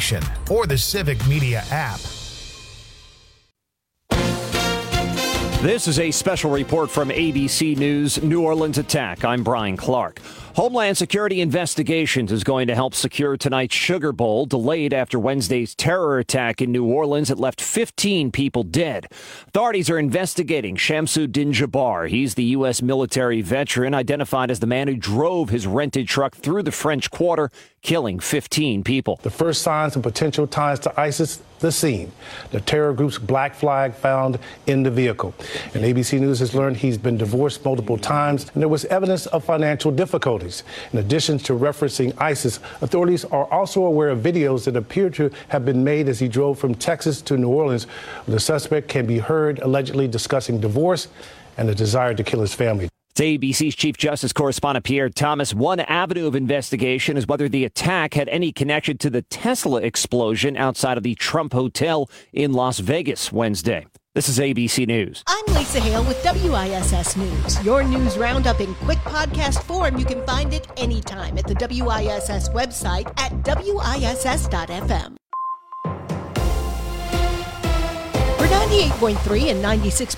station or the Civic Media app. This is a special report from ABC News New Orleans attack. I'm Brian Clark. Homeland Security Investigations is going to help secure tonight's Sugar Bowl, delayed after Wednesday's terror attack in New Orleans that left 15 people dead. Authorities are investigating Shamsuddin Jabbar. He's the U.S. military veteran identified as the man who drove his rented truck through the French Quarter, killing 15 people. The first signs of potential ties to ISIS, the scene. The terror group's black flag found in the vehicle. And ABC News has learned he's been divorced multiple times, and there was evidence of financial difficulties. In addition to referencing ISIS, authorities are also aware of videos that appear to have been made as he drove from Texas to New Orleans. The suspect can be heard allegedly discussing divorce and the desire to kill his family. To ABC's Chief Justice correspondent Pierre Thomas, one avenue of investigation is whether the attack had any connection to the Tesla explosion outside of the Trump Hotel in Las Vegas Wednesday. This is ABC News. I'm Lisa Hale with WISS News. Your news roundup in quick podcast form. You can find it anytime at the WISS website at WISS.FM. For 98.3 and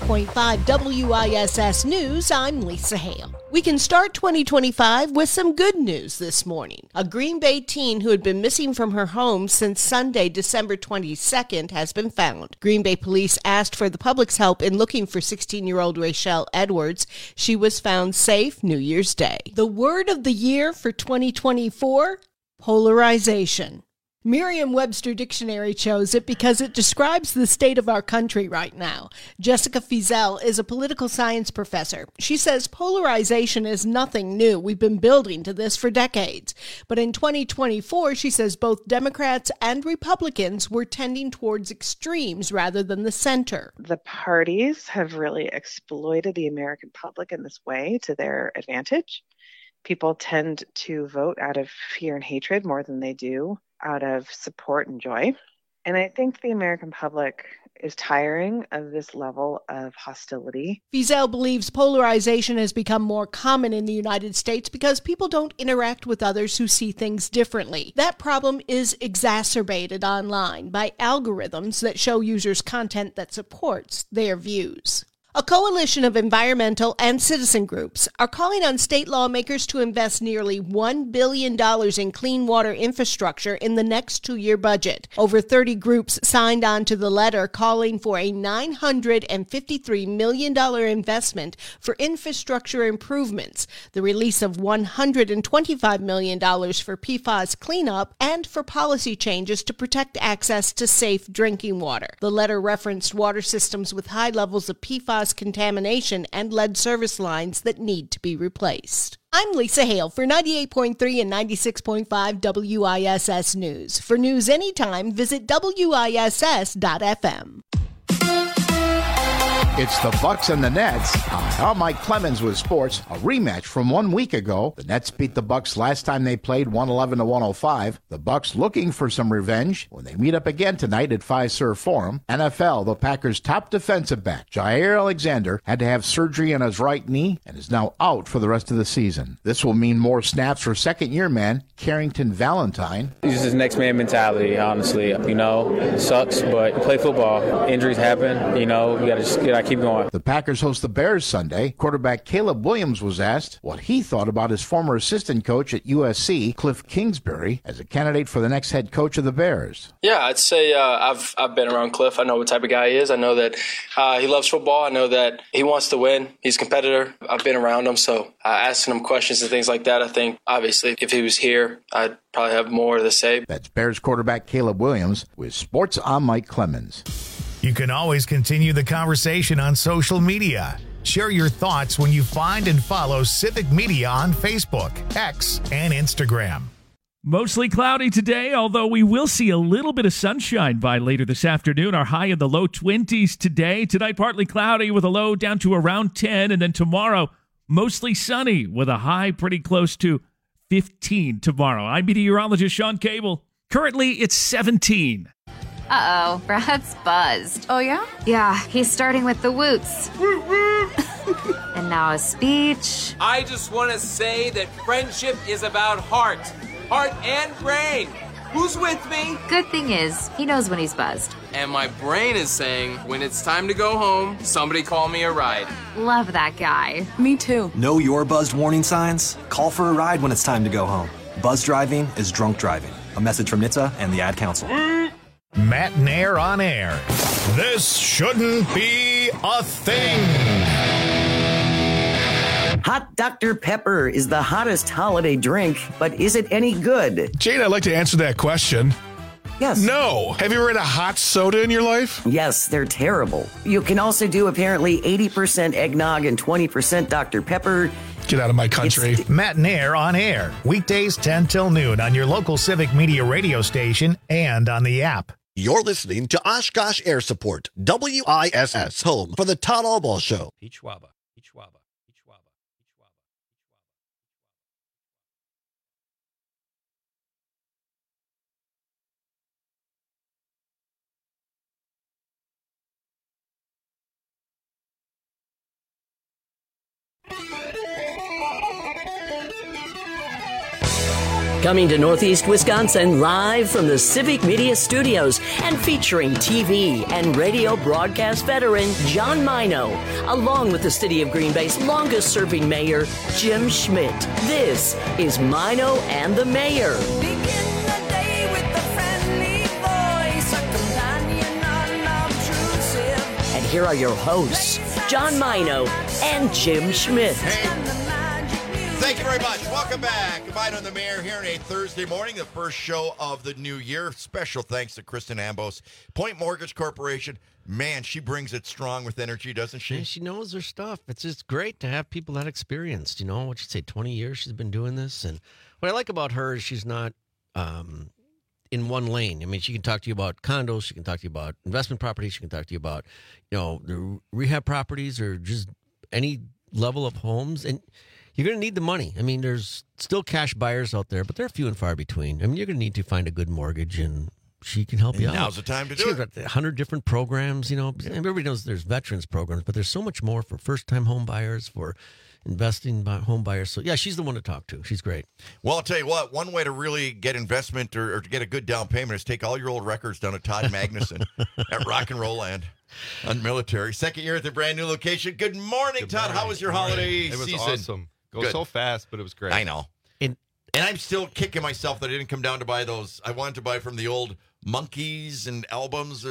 96.5 WISS News, I'm Lisa Hale. We can start 2025 with some good news this morning. A Green Bay teen who had been missing from her home since Sunday, December 22nd, has been found. Green Bay police asked for the public's help in looking for 16-year-old Rachelle Edwards. She was found safe New Year's Day. The word of the year for 2024, polarization. Merriam-Webster Dictionary chose it because it describes the state of our country right now. Jessica Fiesel is a political science professor. She says polarization is nothing new. We've been building to this for decades. But in 2024, she says both Democrats and Republicans were tending towards extremes rather than the center. The parties have really exploited the American public in this way to their advantage. People tend to vote out of fear and hatred more than they do out of support and joy. And I think the American public is tiring of this level of hostility. Fiesel believes polarization has become more common in the United States because people don't interact with others who see things differently. That problem is exacerbated online by algorithms that show users content that supports their views. A coalition of environmental and citizen groups are calling on state lawmakers to invest nearly $1 billion in clean water infrastructure in the next 2-year budget. Over 30 groups signed on to the letter calling for a $953 million investment for infrastructure improvements, the release of $125 million for PFAS cleanup, and for policy changes to protect access to safe drinking water. The letter referenced water systems with high levels of PFAS contamination and lead service lines that need to be replaced. I'm Lisa Hale for 98.3 and 96.5 WISS News. For news anytime, visit WISS.FM. It's the Bucks and the Nets. I'm Mike Clemens with sports. A rematch from 1 week ago. The Nets beat the Bucks last time they played 111-105. The Bucks looking for some revenge when they meet up again tonight at Fiserv Forum. NFL, the Packers' top defensive back, Jair Alexander, had to have surgery on his right knee and is now out for the rest of the season. This will mean more snaps for second-year man Carrington Valentine. It's just next man mentality, honestly. It sucks, but you play football. Injuries happen. You gotta keep going. The Packers host the Bears Sunday. Quarterback Caleb Williams was asked what he thought about his former assistant coach at USC, Cliff Kingsbury, as a candidate for the next head coach of the Bears. Yeah, I'd say I've been around Cliff. I know what type of guy he is. I know that he loves football. I know that he wants to win. He's a competitor. I've been around him, so asking him questions and things like that, I think, obviously, if he was here, I'd probably have more to say. That's Bears quarterback Caleb Williams with Sports. I'm Mike Clemens. You can always continue the conversation on social media. Share your thoughts when you find and follow Civic Media on Facebook, X, and Instagram. Mostly cloudy today, although we will see a little bit of sunshine by later this afternoon. Our high in the low 20s today. Tonight, partly cloudy with a low down to around 10. And then tomorrow, mostly sunny with a high pretty close to 15 tomorrow. I'm meteorologist Sean Cable. Currently, it's 17. Uh-oh, Brad's buzzed. Oh, yeah? Yeah, he's starting with the woots. And now a speech. I just want to say that friendship is about heart and brain. Who's with me? Good thing is, he knows when he's buzzed. And my brain is saying, when it's time to go home, somebody call me a ride. Love that guy. Me too. Know your buzzed warning signs? Call for a ride when it's time to go home. Buzz driving is drunk driving. A message from NHTSA and the Ad Council. Matt Nair on air. This shouldn't be a thing. Hot Dr. Pepper is the hottest holiday drink, but is it any good? Jane, I'd like to answer that question. Yes. No. Have you ever had a hot soda in your life? Yes, they're terrible. You can also do apparently 80% eggnog and 20% Dr. Pepper. Get out of my country. Matt Nair on air. Weekdays 10 till noon on your local Civic Media radio station and on the app. You're listening to Oshkosh Air Support, WISS, home for the Todd Albaugh Show. Peach Waba. Coming to Northeast Wisconsin live from the Civic Media Studios and featuring TV and radio broadcast veteran John Mino, along with the City of Green Bay's longest-serving mayor, Jim Schmidt. This is Mino and the Mayor. And here are your hosts, John Mino and Jim Schmidt. Thank you very much. Welcome back. Mino and the Mayor here on a Thursday morning, the first show of the new year. Special thanks to Kristen Ambos, Point Mortgage Corporation. Man, she brings it strong with energy, doesn't she? And she knows her stuff. It's just great to have people that experienced. You know, what she'd say, 20 years she's been doing this. And what I like about her is she's not in one lane. I mean, she can talk to you about condos. She can talk to you about investment properties. She can talk to you about, the rehab properties or just any level of homes. And you're going to need the money. I mean, there's still cash buyers out there, but they're few and far between. I mean, you're going to need to find a good mortgage, and she can help you out. Now's the time to do it. She's got 100 different programs. Everybody knows there's veterans programs, but there's so much more for first-time home buyers, for investing home buyers. So, yeah, she's the one to talk to. She's great. Well, I'll tell you what, one way to really get investment or to get a good down payment is take all your old records down to Todd Magnuson at Rock and Roll Land on Military. Second year at the brand new location. Good morning, Todd. How was your holiday season? It was awesome. Go so fast, but it was great. I know. And I'm still kicking myself that I didn't come down to buy those. I wanted to buy from the old Monkeys and albums,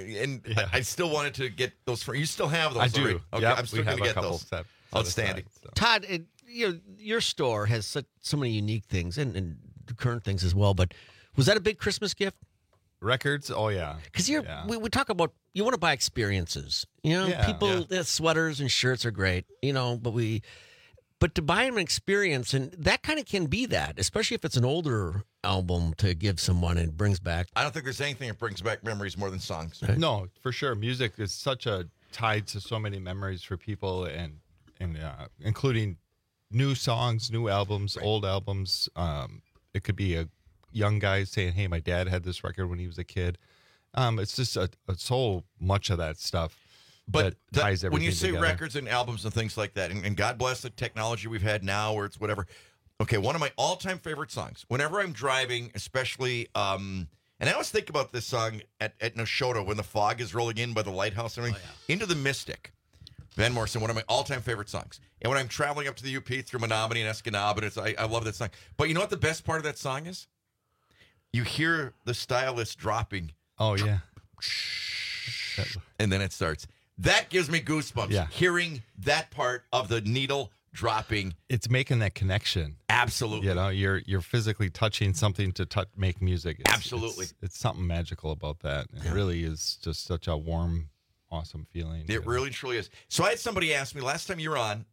I still wanted to get those. You still have those? I do. Okay, yep, I'm still going to get those. Outstanding. Aside, so. Todd, your store has so many unique things and current things as well, but was that a big Christmas gift? Records? Oh, yeah. Because we talk about, you want to buy experiences. People, sweaters and shirts are great, but to buy an experience, and that kind of can be that, especially if it's an older album to give someone and brings back. I don't think there's anything that brings back memories more than songs. Right? No, for sure. Music is such a tied to so many memories for people, and including new songs, new albums, old albums. It could be a young guy saying, "Hey, my dad had this record when he was a kid." It's just so much of that stuff. But that ties everything when you say together. records and albums and things like that, and God bless the technology we've had now, or it's whatever. Okay, one of my all-time favorite songs. Whenever I'm driving, especially, and I always think about this song at Neshota when the fog is rolling in by the lighthouse and everything. Into the Mystic, Van Morrison, one of my all-time favorite songs. And when I'm traveling up to the UP through Menominee and Escanaba, I love that song. But you know what the best part of that song is? You hear the stylus dropping. Oh, yeah. And then it starts. That gives me goosebumps, hearing that part of the needle dropping. It's making that connection. Absolutely. You're physically touching something to make music. Absolutely. It's something magical about that. It really is just such a warm, awesome feeling. It really, truly is. So I had somebody ask me last time you were on,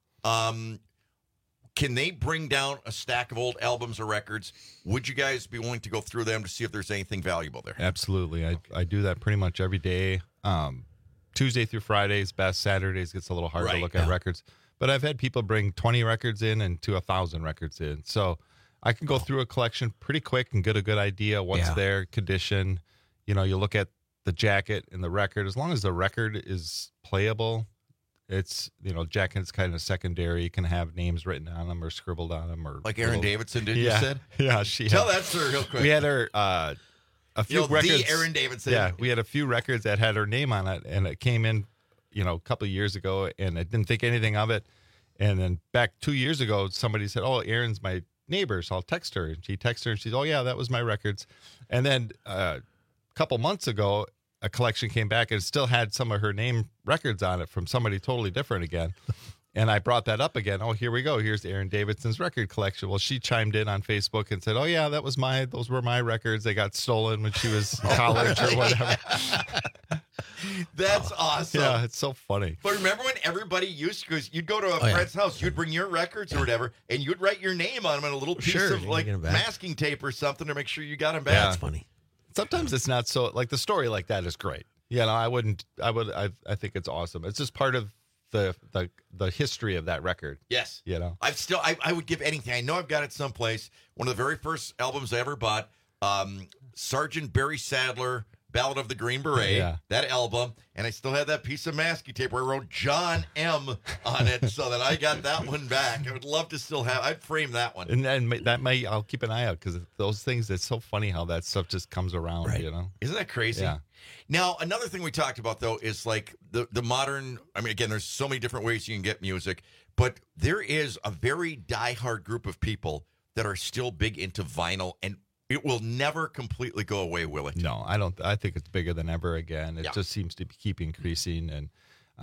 can they bring down a stack of old albums or records? Would you guys be willing to go through them to see if there's anything valuable there? Absolutely. I do that pretty much every day. Tuesday through Fridays, best. Saturdays gets a little hard to look at records. But I've had people bring 20 records in and to 1,000 records in. So I can go through a collection pretty quick and get a good idea what's there, condition. You look at the jacket and the record. As long as the record is playable, it's, jacket's kind of secondary. You can have names written on them or scribbled on them. Or like Aaron Davidson did, you said? Yeah. Tell that story real quick. We had her a few records. The Aaron Davidson. Yeah, we had a few records that had her name on it, and it came in, a couple of years ago, and I didn't think anything of it. And then back 2 years ago, somebody said, "Oh, Aaron's my neighbor, so I'll text her." And she texted her, and she's, "Oh yeah, that was my records." And then a couple months ago, a collection came back, and it still had some of her name records on it from somebody totally different again. And I brought that up again. Oh, here we go. Here's Aaron Davidson's record collection. Well, she chimed in on Facebook and said, "Oh yeah, those were my records. They got stolen when she was in college or whatever." That's awesome. Yeah, it's so funny. But remember when everybody used to, because you'd go to a friend's house, you'd bring your records or whatever, and you'd write your name on them on a little piece of like masking tape or something to make sure you got them back. Yeah. That's funny. Sometimes it's not so, like the story like that is great. I think it's awesome. It's just part of the history of that record. Yes. I would give anything. I know I've got it someplace. One of the very first albums I ever bought, Sergeant Barry Sadler, Ballad of the Green Beret, that album, and I still had that piece of masking tape where I wrote John M on it, so that I got that one back. I would love to still have. I'd frame that one, and that may I'll keep an eye out because those things. It's so funny how that stuff just comes around. Right. Isn't that crazy? Yeah. Now another thing we talked about though is like the modern. I mean, again, there's so many different ways you can get music, but there is a very diehard group of people that are still big into vinyl and. It will never completely go away, will it? No, I don't. I think it's bigger than ever again. It just seems to keep increasing, and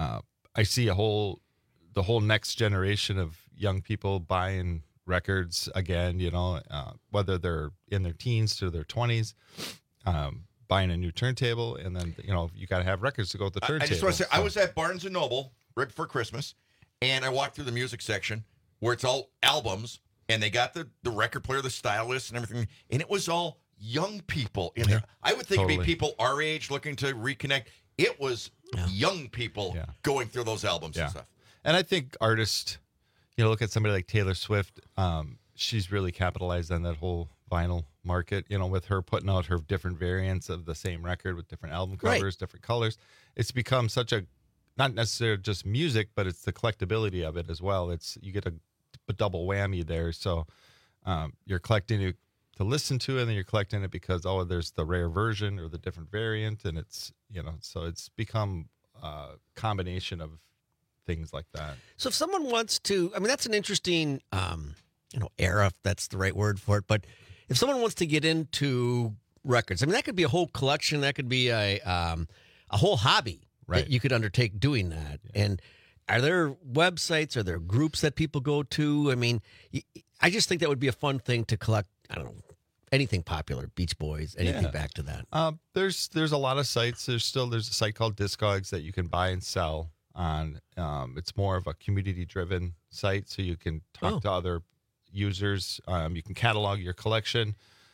I see the whole next generation of young people buying records again. Whether they're in their teens to their 20s, buying a new turntable, and then you got to have records to go with the turntable. I just want to say, I was at Barnes and Noble right before Christmas, and I walked through the music section where it's all albums. And they got the record player, the stylist, and everything. And it was all young people in there. I would think it'd be people our age looking to reconnect. It was young people going through those albums and stuff. And I think artists, look at somebody like Taylor Swift. She's really capitalized on that whole vinyl market, with her putting out her different variants of the same record with different album covers, different colors. It's become such not necessarily just music, but it's the collectability of it as well. You get a double whammy there. So you're collecting it to listen to it, and then you're collecting it because there's the rare version or the different variant, and it's so it's become a combination of things like that. So if someone wants to, I mean, that's an interesting era, if that's the right word for it, but if someone wants to get into records, I mean, that could be a whole collection, that could be a whole hobby that you could undertake doing that. And are there websites? Are there groups that people go to? I mean, I just think that would be a fun thing to collect. I don't know, anything popular, Beach Boys, anything back to that. There's a lot of sites. There's a site called Discogs that you can buy and sell on. It's more of a community-driven site, so you can talk to other users. You can catalog your collection.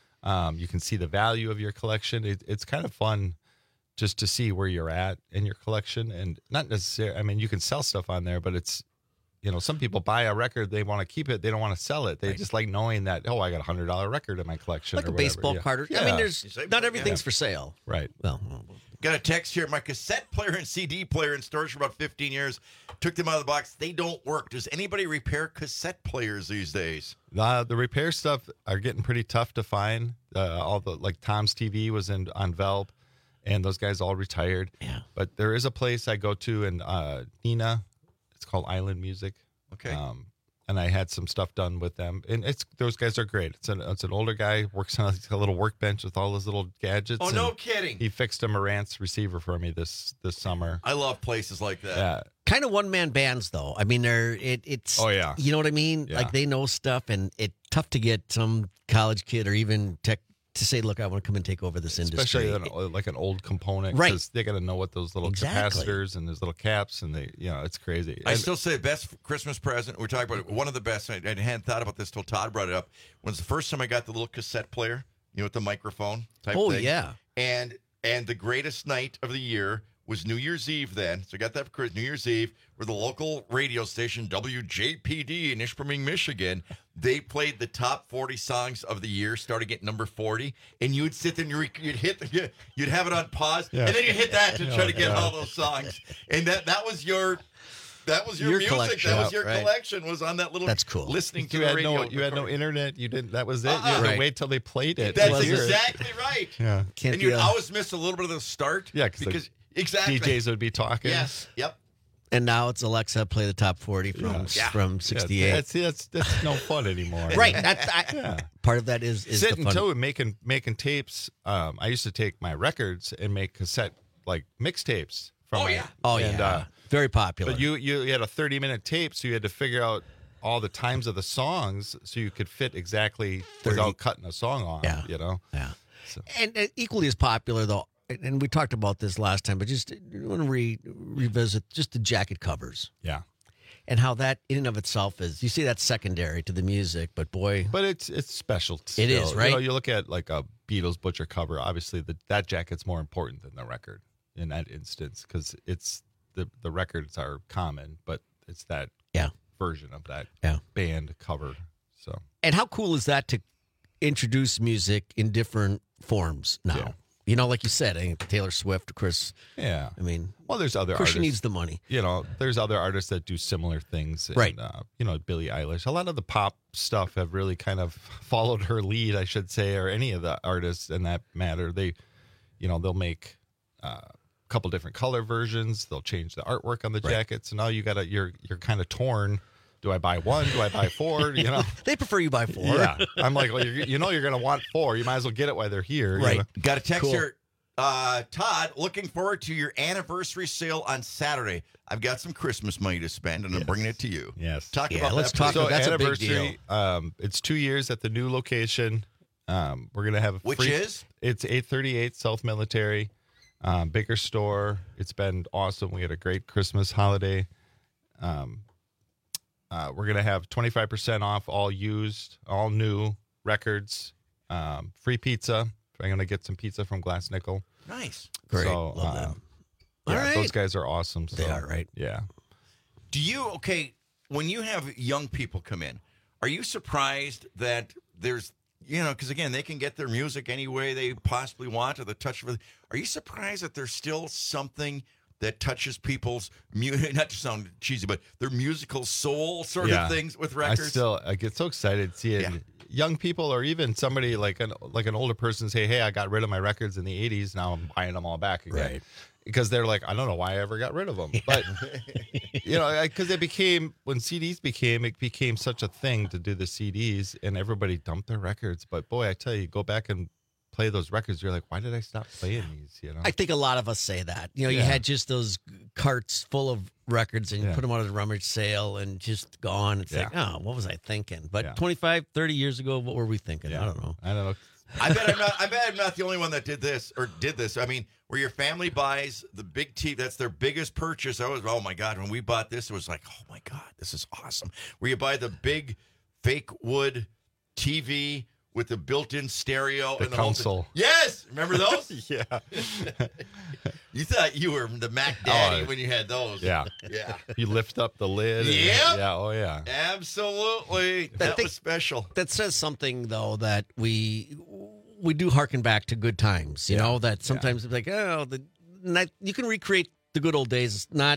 You can see the value of your collection. It's kind of fun. Just to see where you're at in your collection, and not necessarily, I mean, you can sell stuff on there, but it's, some people buy a record, they want to keep it, they don't want to sell it. They just like knowing that, I got $100 record in my collection. Like or a baseball whatever. card. I mean, there's not everything's for sale. Right. Well, got a text here. My cassette player and CD player in storage for about 15 years. Took them out of the box. They don't work. Does anybody repair cassette players these days? The repair stuff are getting pretty tough to find. All the, like Tom's TV was on Valve. And those guys all retired. Yeah. But there is a place I go to in Neenah. It's called Island Music. Okay. And I had some stuff done with them. And those guys are great. It's an older guy, works on a little workbench with all his little gadgets. Oh, no kidding. He fixed a Marantz receiver for me this summer. I love places like that. Yeah. Kind of one-man bands, though. I mean, it's... Oh, yeah. You know what I mean? Yeah. Like, they know stuff, and it's tough to get some college kid or even tech to say, look, I want to come and take over this industry. Especially like an old component. Right. Because they got to know what those little capacitors and those little caps, and it's crazy. I still say best Christmas present. We're talking about one of the best. I hadn't thought about this till Todd brought it up. Was the first time I got the little cassette player, with the microphone type thing. Oh, yeah. And the greatest night of the year was New Year's Eve then. So I got that for New Year's Eve, where the local radio station, WJPD in Ishpeming, Michigan, they played the top 40 songs of the year, starting at number 40. And you'd sit there and you'd have it on pause, and then you hit that to try to get all those songs. And that was your That was your music. collection. That was your Right. collection. Was on that little. That's cool. Listening to You the had radio. you had no internet. You didn't. That was it. You had to Right. wait till they played it. That's to hear it. exactly right. Yeah. Can't And be you'd a- always miss a little bit of the start. Yeah, because exactly DJs would be talking. Yes. Yep. And now it's Alexa, play the top 40 from 68. That's no fun anymore. Right. Part of that is sitting the fun. too, making tapes. I used to take my records and make cassette like mixtapes. Very popular. But you had a 30-minute tape, so you had to figure out all the times of the songs so you could fit exactly 30. without cutting a song off. Yeah. You know. Yeah. And equally as popular though, and we talked about this last time, but just want to revisit just the jacket covers. Yeah. And how that in and of itself is, you see, that's secondary to the music, but boy. But it's special. Still. It is, right? You look at like a Beatles Butcher cover. Obviously, that jacket's more important than the record in that instance because it's the records are common, but it's that version of that band cover. So. And how cool is that to introduce music in different forms now? Yeah. You know, like you said, I think Taylor Swift, Chris. Yeah. I mean, well, there's other Chris, artists. she needs the money. You know, there's other artists that do similar things. And, right. You know, Billie Eilish. A lot of the pop stuff have really kind of followed her lead, I should say, or any of the artists in that matter. They, you know, they'll make a couple different color versions. They'll change the artwork on the jackets. So now you're kind of torn. Do I buy one? Do I buy four? You know, they prefer you buy four. Yeah, I'm like, well, you're going to want four. You might as well get it while they're here. Right. You know? Got a text here. Todd, looking forward to your anniversary sale on Saturday. I've got some Christmas money to spend, and I'm bringing it to you. Yes. Talk about let's that. talk about that's anniversary, a big deal. It's 2 years at the new location. We're going to have Which is? It's 838 South Military, bigger store. It's been awesome. We had a great Christmas holiday. We're going to have 25% off all used, all new records, free pizza. I'm going to get some pizza from Glass Nickel. Nice. Great. So, Love them. Yeah, All right. those guys are awesome. So, They are, right? Yeah. Do you, when you have young people come in, are you surprised that there's, because again, they can get their music any way they possibly want or the touch of it. Are you surprised that there's still something that touches people's not to sound cheesy, but their musical soul sort of things with records? I get so excited seeing young people or even somebody like an older person say, hey, I got rid of my records in the 80s. Now I'm buying them all back again. Right. Because they're like, I don't know why I ever got rid of them. But, because it became such a thing to do the CDs and everybody dumped their records. But boy, I tell you, go back and play those records. You're like, why did I stop playing these? I think a lot of us say that. You had just those carts full of records and you put them on a rummage sale and just gone. It's like, oh, what was I thinking? But 25, 30 years ago, what were we thinking? I don't know. I bet I'm not the only one that did this. I mean, where your family buys the big TV, that's their biggest purchase. Oh my God, when we bought this, it was like, oh my God, this is awesome. Where you buy the big fake wood TV with the built-in stereo the and the console. whole thing. Yes, remember those? Yeah. You thought you were the Mac Daddy when you had those. Yeah. Yeah. You lift up the lid. Yep. Yeah. Oh yeah. Absolutely. That was special. That says something though that we do harken back to good times. You know that sometimes it's like, you can recreate the good old days. Not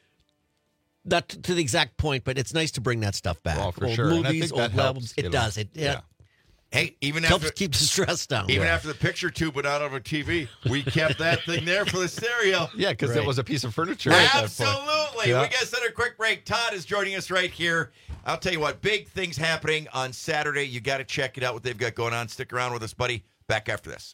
to the exact point, but it's nice to bring that stuff back. Well, for old sure. movies, old albums. It does. Hey, even helps after keep the stress down. Even after the picture tube went out of a TV, we kept that thing there for the stereo. Yeah, because it was a piece of furniture. Absolutely. Yeah. We got to send a quick break. Todd is joining us right here. I'll tell you what, big things happening on Saturday. You got to check it out, what they've got going on. Stick around with us, buddy. Back after this.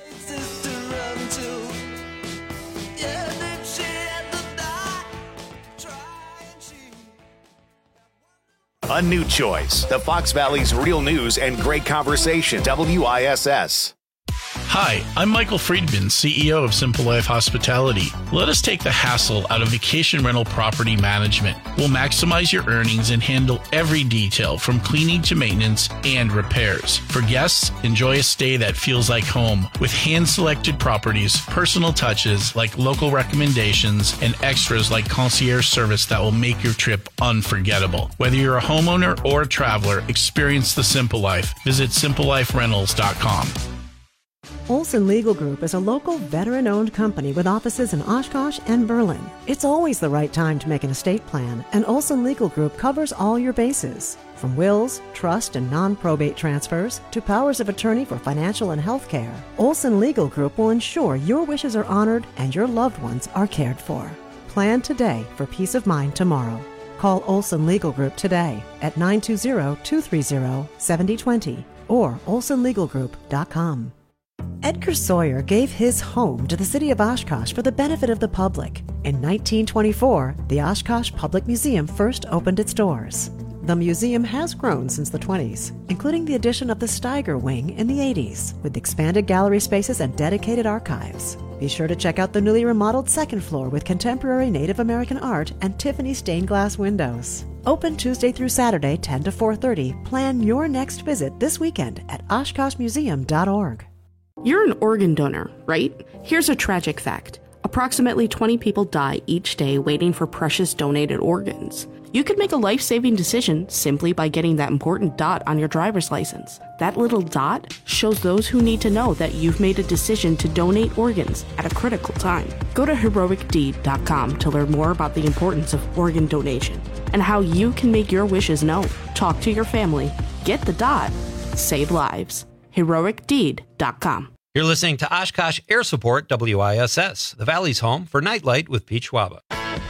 A new choice. The Fox Valley's real news and great conversation. WISS. Hi, I'm Michael Friedman, CEO of Simple Life Hospitality. Let us take the hassle out of vacation rental property management. We'll maximize your earnings and handle every detail from cleaning to maintenance and repairs. For guests, enjoy a stay that feels like home with hand-selected properties, personal touches like local recommendations, and extras like concierge service that will make your trip unforgettable. Whether you're a homeowner or a traveler, experience the Simple Life. Visit simpleliferentals.com. Olson Legal Group is a local veteran-owned company with offices in Oshkosh and Berlin. It's always the right time to make an estate plan, and Olson Legal Group covers all your bases. From wills, trust, and non-probate transfers to powers of attorney for financial and health care, Olson Legal Group will ensure your wishes are honored and your loved ones are cared for. Plan today for peace of mind tomorrow. Call Olson Legal Group today at 920-230-7020 or olsonlegalgroup.com. Edgar Sawyer gave his home to the city of Oshkosh for the benefit of the public. In 1924, the Oshkosh Public Museum first opened its doors. The museum has grown since the 20s, including the addition of the Steiger Wing in the 80s, with expanded gallery spaces and dedicated archives. Be sure to check out the newly remodeled second floor with contemporary Native American art and Tiffany stained glass windows. Open Tuesday through Saturday, 10 to 4:30. Plan your next visit this weekend at OshkoshMuseum.org. You're an organ donor, right? Here's a tragic fact. Approximately 20 people die each day waiting for precious donated organs. You could make a life-saving decision simply by getting that important dot on your driver's license. That little dot shows those who need to know that you've made a decision to donate organs at a critical time. Go to heroicdeed.com to learn more about the importance of organ donation and how you can make your wishes known. Talk to your family. Get the dot. Save lives. heroicdeed.com. You're listening to Oshkosh Air Support WISS, the Valley's home for Nightlight with Pete Schwaba.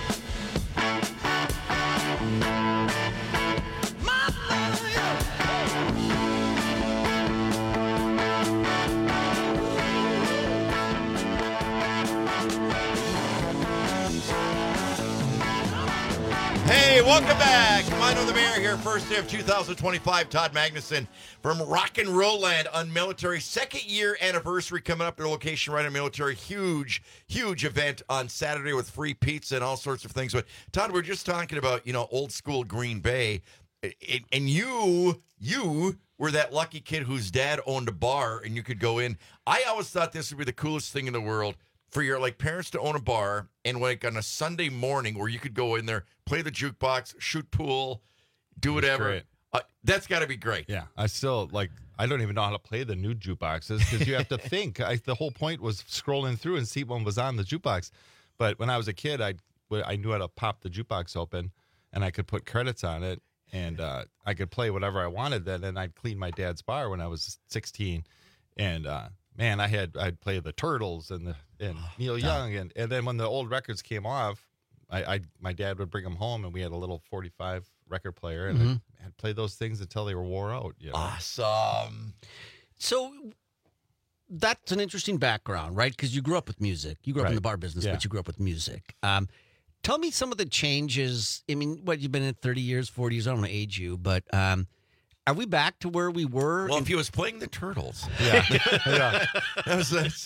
Hey, welcome back. Mine on the Mayor here. First day of 2025. Todd Magnuson from Rock and Roll Land on Military. Second year anniversary coming up. Their location right on Military. Huge event on Saturday with free pizza and all sorts of things. But Todd, we're just talking about, old school Green Bay. And you were that lucky kid whose dad owned a bar and you could go in. I always thought this would be the coolest thing in the world for your parents to own a bar and on a Sunday morning where you could go in there, play the jukebox, shoot pool, do whatever. That's got to be great. Yeah, I still I don't even know how to play the new jukeboxes because you have to think. The whole point was scrolling through and see what was on the jukebox. But when I was a kid, I knew how to pop the jukebox open and I could put credits on it and I could play whatever I wanted then. And I'd clean my dad's bar when I was 16 and. Man, I'd play the Turtles and Neil Young, and then when the old records came off, my dad would bring them home, and we had a little 45 record player, and I'd play those things until they were wore out. Awesome. So that's an interesting background, right? Because you grew up with music. You grew up in the bar business, but you grew up with music. Tell me some of the changes. I mean, you've been in 30 years, 40 years. I don't want to age you, but. Are we back to where we were? Well, if he was playing the Turtles. Yeah. I'm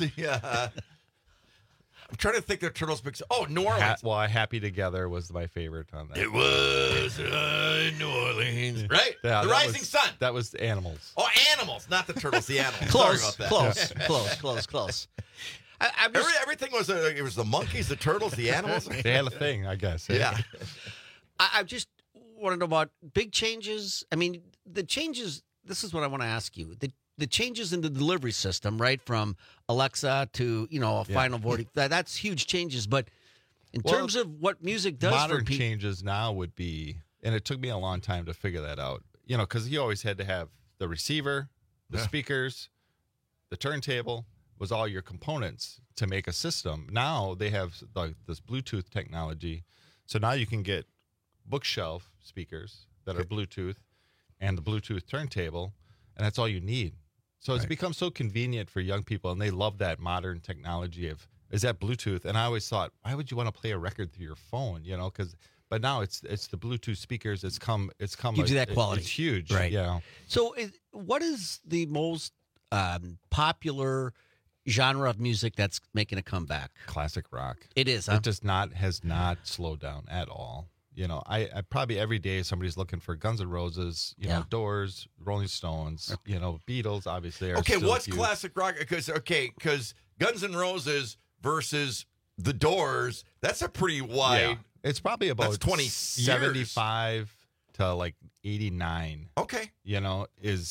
trying to think of the Turtles. New Orleans. Happy Together was my favorite on that. It was New Orleans. Right? Yeah, the Rising Sun. That was Animals. Oh, Animals, not the Turtles, the Animals. Close, Sorry about that. Close. Everything was, it was the monkeys, the turtles, the animals. They had a thing, I guess. Yeah. I just want to know about big changes. I mean, the changes, this is what I want to ask you. The changes in the delivery system, right? From Alexa to, a final voting. That's huge changes. But in terms of what music does modern for people. changes now would be, and it took me a long time to figure that out, because you always had to have the receiver, the speakers, the turntable was all your components to make a system. Now they have this Bluetooth technology. So now you can get bookshelf speakers that are Bluetooth and the Bluetooth turntable, and that's all you need. So it's become so convenient for young people, and they love that modern technology is that Bluetooth. And I always thought, why would you want to play a record through your phone? But now it's the Bluetooth speakers. It's gives you that quality. It's huge, right? So what is the most popular genre of music that's making a comeback? Classic rock. It is. Huh? It has not slowed down at all. I probably every day somebody's looking for Guns N' Roses, Doors, Rolling Stones, Beatles, obviously. Okay, what's classic rock? Because Guns N' Roses versus the Doors, that's a pretty wide. Yeah. It's probably about 20 75 to 89. Okay. Is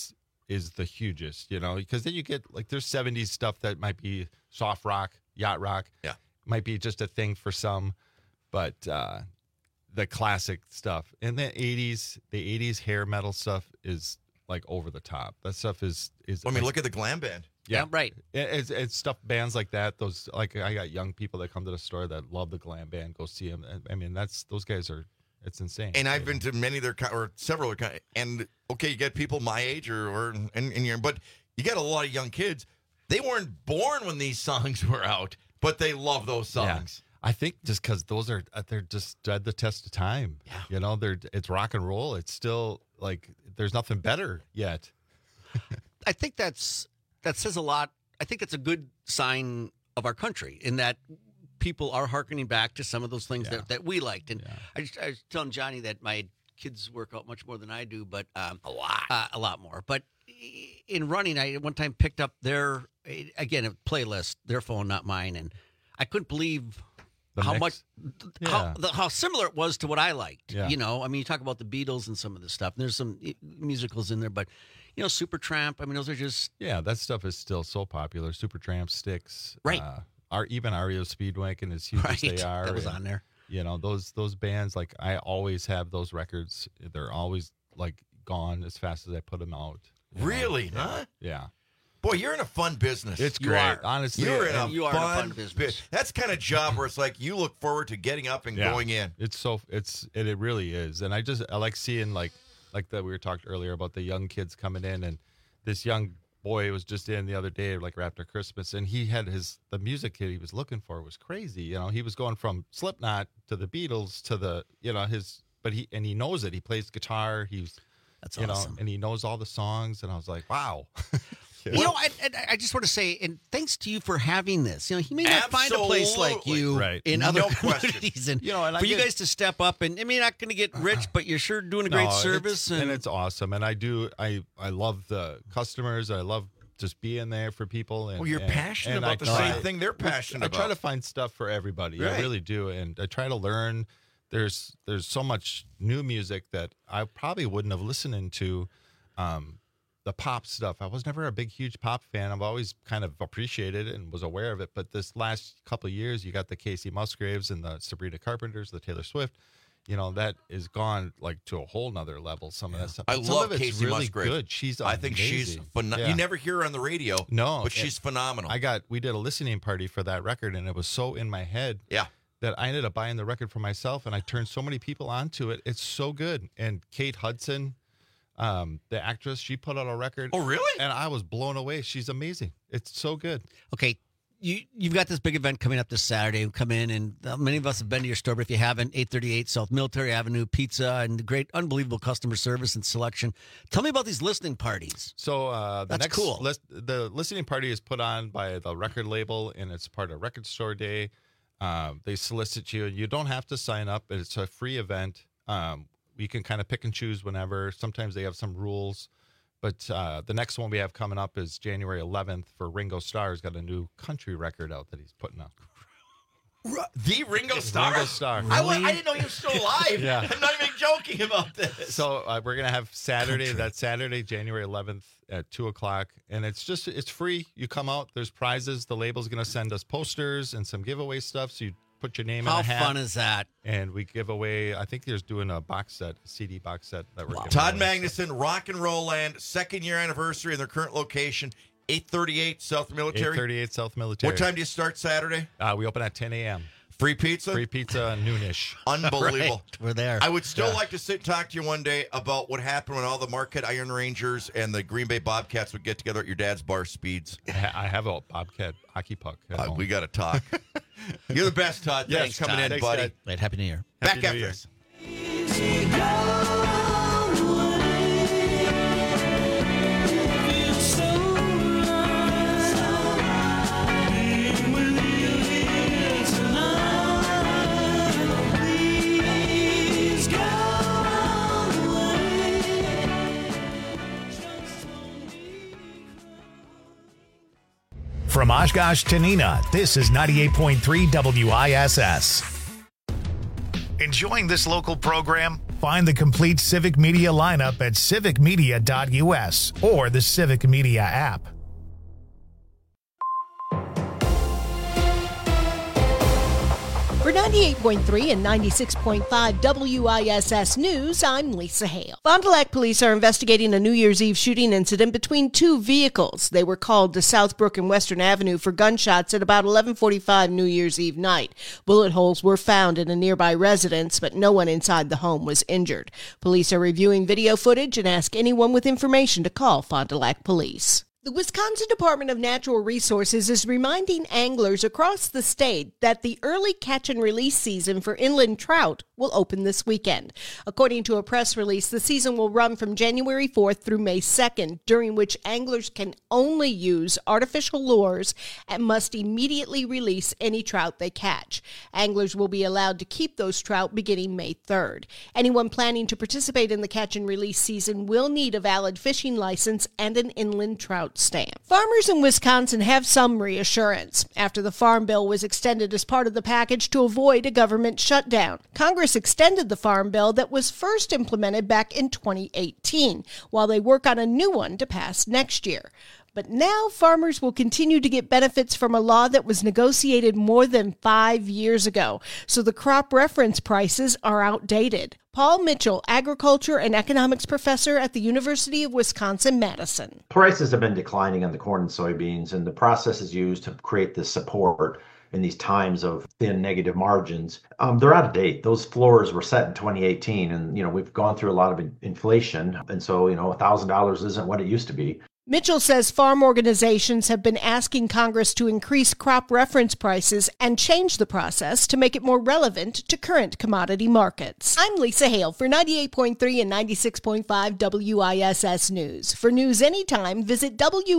is the hugest, because then you get there's 70s stuff that might be soft rock, yacht rock. Yeah. Might be just a thing for some, but the classic stuff in the 80s hair metal stuff is over the top. That stuff is look at the glam band. Yeah, right. It's stuff, bands like that. Those I got young people that come to the store that love the glam band. Go see them. I mean, those guys are. It's insane. And I've been to many of their or several, and you get people my age or in your, but you got a lot of young kids. They weren't born when these songs were out, but they love those songs. Yeah. I think just because they're just dead the test of time. Yeah. It's rock and roll. It's still there's nothing better yet. I think that says a lot. I think that's a good sign of our country in that people are hearkening back to some of those things that we liked. And I was telling Johnny that my kids work out much more than I do, but a lot more. But in running, I one time picked up their playlist, their phone, not mine, and I couldn't believe how similar it was to what I liked. Yeah. I mean, you talk about the Beatles and some of this stuff. And there's some musicals in there, but Supertramp. I mean, those are just that stuff is still so popular. Supertramp, Styx, right? Even REO Speedwagon, as huge as they are, that was on there. Those bands. I always have those records. They're always gone as fast as I put them out. Really? Huh? Yeah. Boy, you're in a fun business. It's great. Honestly, you are in a fun business. That's the kind of job where it's you look forward to getting up and going in. It really is. And I like seeing like that we were talking earlier about the young kids coming in, and this young boy was just in the other day, right after Christmas, and he had the music kit he was looking for was crazy. He was going from Slipknot to the Beatles to the he knows it. He plays guitar. That's awesome. And he knows all the songs, and I was like, wow. I just want to say, and thanks to you for having this. He may not find a place like you in other communities, and for you guys to step up. And I mean, you're not going to get rich, but you're sure doing a great service, and it's awesome. And I love the customers. I love just being there for people. And you're passionate about the same thing they're passionate about. I try to find stuff for everybody. Right. I really do, and I try to learn. There's so much new music that I probably wouldn't have listened to. The pop stuff. I was never a huge pop fan. I've always kind of appreciated it and was aware of it. But this last couple of years, you got the Casey Musgraves and the Sabrina Carpenters, the Taylor Swift. That is gone to a whole nother level. Some of that stuff. I love Casey really Musgraves. Good. She's I think she's phenomenal. You never hear her on the radio. No, but she's phenomenal. We did a listening party for that record, and it was so in my head. Yeah. That I ended up buying the record for myself, and I turned so many people onto it. It's so good. And Kate Hudson, the actress, she put out a record. Oh, really? And I was blown away. She's amazing. It's so good. Okay, you've got this big event coming up this Saturday. Come in, and many of us have been to your store, but if you haven't, 838 South Military Avenue, pizza, and great, unbelievable customer service and selection. Tell me about these listening parties. So that's cool. The listening party is put on by the record label, and it's part of Record Store Day. They solicit you. You don't have to sign up. It's a free event. You can kind of pick and choose whenever. Sometimes they have some rules. But the next one we have coming up is January 11th for Ringo Starr. He's got a new country record out that he's putting out. The Ringo Starr? Ringo Starr. Really? I didn't know he was still alive. Yeah. I'm not even joking about this. So we're going to have Saturday, January 11th at 2 o'clock. And it's free. You come out. There's prizes. The label's going to send us posters and some giveaway stuff. So you put your name in a hat. How fun is that? And we give away, I think there's doing a box set, a CD box set that we're giving Todd away. Magnuson, Rock and Roll Land, 2nd year anniversary in their current location, 838 South Military. 838 South Military. What time do you start Saturday? We open at 10 a.m. Free pizza? Free pizza, noonish. Unbelievable. Right. We're there. I would still like to sit and talk to you one day about what happened when all the Marquette Iron Rangers and the Green Bay Bobcats would get together at your dad's bar, Speeds. I have a Bobcat hockey puck at home. We got to talk. You're the best, Todd. Thanks for coming in, buddy. Right, Happy New Year. Back after this. From Oshkosh to Neenah, this is 98.3 WISS. Enjoying this local program? Find the complete Civic Media lineup at civicmedia.us or the Civic Media app. For 98.3 and 96.5 WISS News, I'm Lisa Hale. Fond du Lac police are investigating a New Year's Eve shooting incident between two vehicles. They were called to Southbrook and Western Avenue for gunshots at about 11:45 New Year's Eve night. Bullet holes were found in a nearby residence, but no one inside the home was injured. Police are reviewing video footage and ask anyone with information to call Fond du Lac Police. The Wisconsin Department of Natural Resources is reminding anglers across the state that the early catch and release season for inland trout will open this weekend. According to a press release, the season will run from January 4th through May 2nd, during which anglers can only use artificial lures and must immediately release any trout they catch. Anglers will be allowed to keep those trout beginning May 3rd. Anyone planning to participate in the catch and release season will need a valid fishing license and an inland trout stamp. Farmers in Wisconsin have some reassurance after the Farm Bill was extended as part of the package to avoid a government shutdown. Congress extended the Farm Bill that was first implemented back in 2018, while they work on a new one to pass next year. But now farmers will continue to get benefits from a law that was negotiated more than 5 years ago, so the crop reference prices are outdated. Paul Mitchell, agriculture and economics professor at the University of Wisconsin-Madison. Prices have been declining on the corn and soybeans, and the process is used to create this support in these times of thin negative margins. They're out of date. Those floors were set in 2018, and we've gone through a lot of inflation, and so $1,000 isn't what it used to be. Mitchell says farm organizations have been asking Congress to increase crop reference prices and change the process to make it more relevant to current commodity markets. I'm Lisa Hale for 98.3 and 96.5 WISS News. For news anytime, visit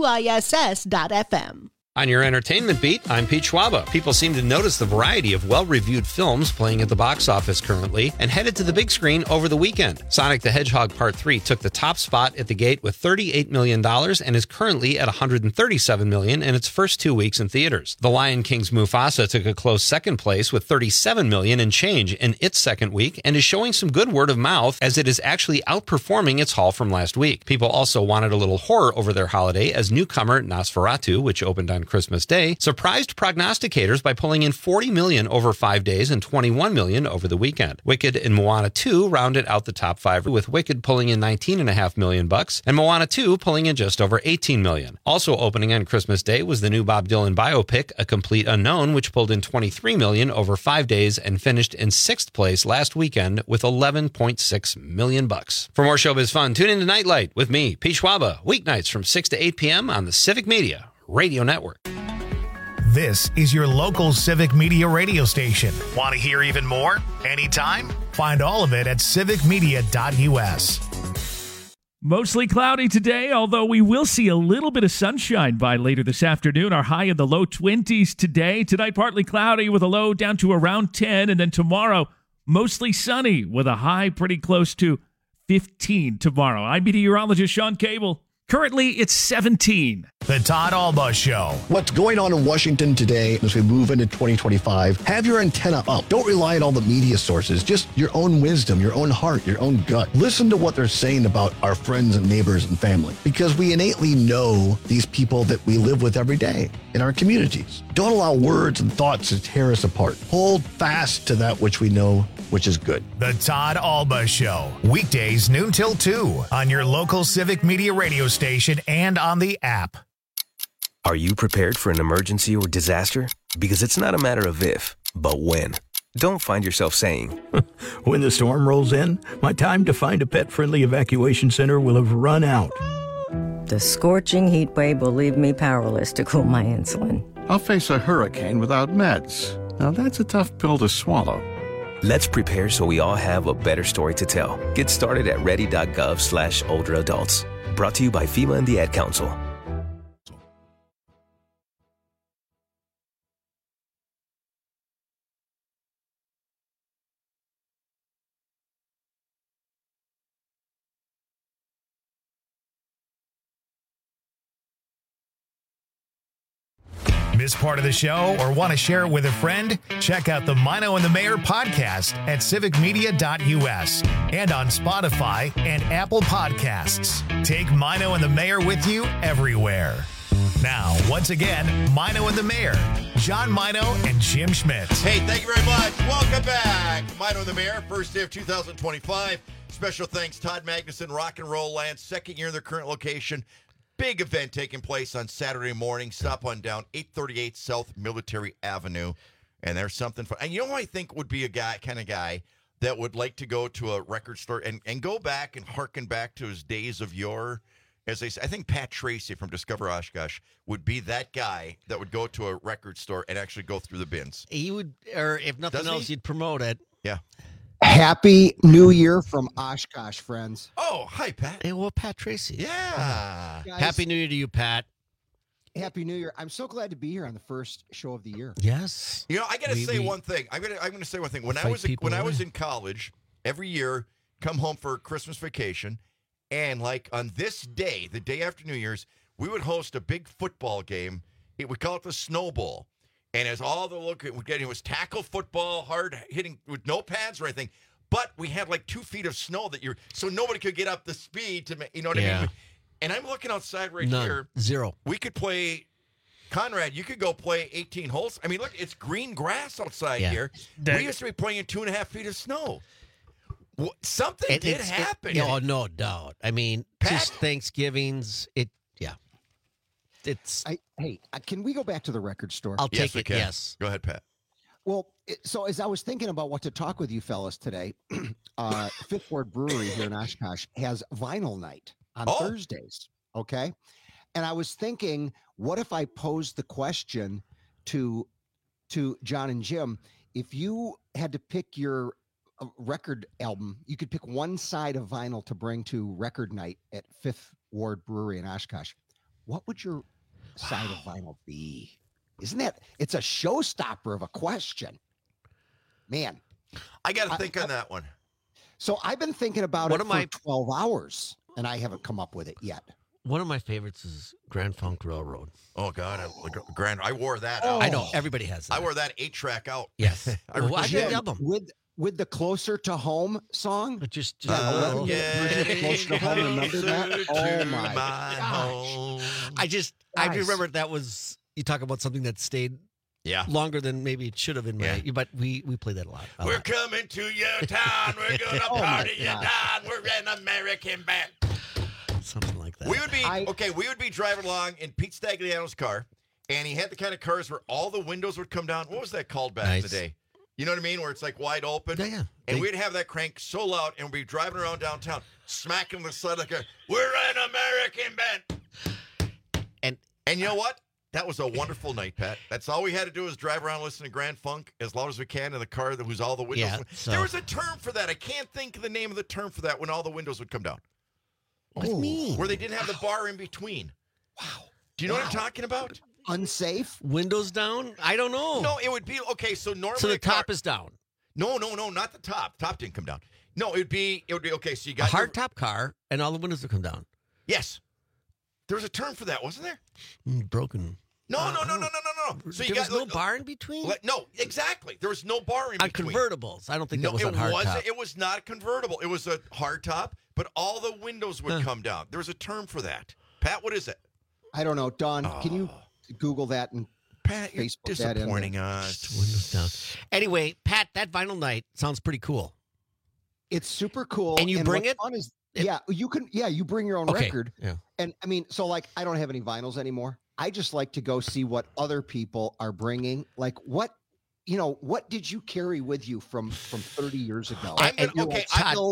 WISS.FM. On your entertainment beat, I'm Pete Schwaba. People seem to notice the variety of well-reviewed films playing at the box office currently and headed to the big screen over the weekend. Sonic the Hedgehog Part 3 took the top spot at the gate with $38 million and is currently at $137 million in its first 2 weeks in theaters. The Lion King's Mufasa took a close second place with $37 million and change in its second week and is showing some good word of mouth as it is actually outperforming its haul from last week. People also wanted a little horror over their holiday as newcomer Nosferatu, which opened on Christmas Day, surprised prognosticators by pulling in $40 million over 5 days and $21 million over the weekend. Wicked and Moana 2 rounded out the top five, with Wicked pulling in $19.5 million and Moana 2 pulling in just over $18 million. Also opening on Christmas Day was the new Bob Dylan biopic, A Complete Unknown, which pulled in $23 million over 5 days and finished in sixth place last weekend with $11.6 million. For more showbiz fun, tune in to Nightlight with me, Pete Schwaba, weeknights from 6 to 8 p.m. on the Civic Media Radio Network. This is your local Civic Media radio station. Want to hear even more? Anytime? Find all of it at civicmedia.us. Mostly cloudy today, although we will see a little bit of sunshine by later this afternoon. Our high in the low 20s today. Tonight, partly cloudy with a low down to around 10. And then tomorrow, mostly sunny with a high pretty close to 15 tomorrow. I'm meteorologist Sean Cable. Currently, it's 17. The Todd Alba Show. What's going on in Washington today as we move into 2025? Have your antenna up. Don't rely on all the media sources. Just your own wisdom, your own heart, your own gut. Listen to what they're saying about our friends and neighbors and family, because we innately know these people that we live with every day in our communities. Don't allow words and thoughts to tear us apart. Hold fast to that which we know, which is good. The Todd Alba Show. Weekdays noon till 2 on your local Civic Media radio station and on the app. Are you prepared for an emergency or disaster? Because it's not a matter of if, but when. Don't find yourself saying, when the storm rolls in, my time to find a pet-friendly evacuation center will have run out. The scorching heat wave will leave me powerless to cool my insulin. I'll face a hurricane without meds. Now that's a tough pill to swallow. Let's prepare so we all have a better story to tell. Get started at ready.gov/older adults. Brought to you by FEMA and the Ad Council. Miss part of the show or want to share it with a friend? Check out the Mino and the Mayor podcast at civicmedia.us and on Spotify and Apple Podcasts. Take Mino and the Mayor with you everywhere. Now, once again, Mino and the Mayor, John Mino and Jim Schmidt. Hey, thank you very much. Welcome back to Mino and the Mayor, first day of 2025. Special thanks, Todd Magnuson, Rock and Roll Land, second year in their current location. Big event taking place on Saturday morning. Stop on down 838 South Military Avenue. And there's something fun. And you know who I think would be a kind of guy that would like to go to a record store and go back and harken back to his days of yore? As they say, I think Pat Tracy from Discover Oshkosh would be that guy that would go to a record store and actually go through the bins. He would, or if nothing else, he'd promote it. Yeah. Happy New Year from Oshkosh, friends. Oh, hi, Pat. Hey, well, Pat Tracy. Yeah. Guys, Happy New Year to you, Pat. Happy New Year. I'm so glad to be here on the first show of the year. Yes. You know, I got to say one thing. I'm gonna say one thing. When I was in college, every year, come home for Christmas vacation, and like on this day, the day after New Year's, we would host a big football game. We call it the Snow Bowl. And as all the look we're getting was tackle football, hard hitting with no pads or anything. But we had like 2 feet of snow so nobody could get up the speed to, you know what I mean? And I'm looking outside here. Zero. We could play, Conrad, you could go play 18 holes. I mean, look, it's green grass outside here. We used to be playing in 2.5 feet of snow. Something did happen. No doubt. I mean, just Thanksgivings, can we go back to the record store? I'll take it. Yes. Go ahead, Pat. Well, so as I was thinking about what to talk with you fellas today, Fifth Ward Brewery here in Oshkosh has vinyl night on Thursdays. Okay. And I was thinking, what if I posed the question to John and Jim, if you had to pick your record album, you could pick one side of vinyl to bring to record night at Fifth Ward Brewery in Oshkosh. What would your side of vinyl be? Isn't that, it's a showstopper of a question. Man. I got to think on that one. So I've been thinking about it for 12 hours, and I haven't come up with it yet. One of my favorites is Grand Funk Railroad. Oh, God. I wore that out. Oh. I know. Everybody has that. I wore that 8-track out. Yes. I did the album. With the Closer to Home song? Just Closer to Home, remember that? Oh, my gosh. I remember that was, you talk about something that stayed longer than maybe it should have in my, but we play that a lot. We're coming to your town. We're going to party your town. We're an American band. Something like that. We would be driving along in Pete Stagliano's car, and he had the kind of cars where all the windows would come down. What was that called back in the day? You know what I mean? Where it's like wide open. Yeah. And we'd have that crank so loud, and we'd be driving around downtown, smacking the side like we're an American band. And you know what? That was a wonderful night, Pat. That's all we had to do was drive around, listen to Grand Funk as loud as we can in the car that was all the windows. There was a term for that. I can't think of the name of the term for that when all the windows would come down. What do you mean? Where they didn't have the bar in between. Wow. Do you know what I'm talking about? Unsafe? Windows down? I don't know. No, it would be, okay, so normally. So the top is down. No, not the top. Top didn't come down. No, it would be, okay, so you got a hard top car and all the windows would come down. Yes. There was a term for that, wasn't there? Broken. No. So you got no bar in between? No, exactly. There was no bar in between. On convertibles. I don't think that was on hard top. It was not a convertible. It was a hard top, but all the windows would come down. There was a term for that. Pat, what is it? I don't know. Don, can you Google that and Pat, you're Facebook disappointing us. Windows down. Anyway, Pat, that vinyl night sounds pretty cool. It's super cool. And you bring it? Fun is, you can. Yeah, you bring your own record. Yeah. And I mean, so like, I don't have any vinyls anymore. I just like to go see what other people are bringing. Like, what did you carry with you from 30 years ago? I'm going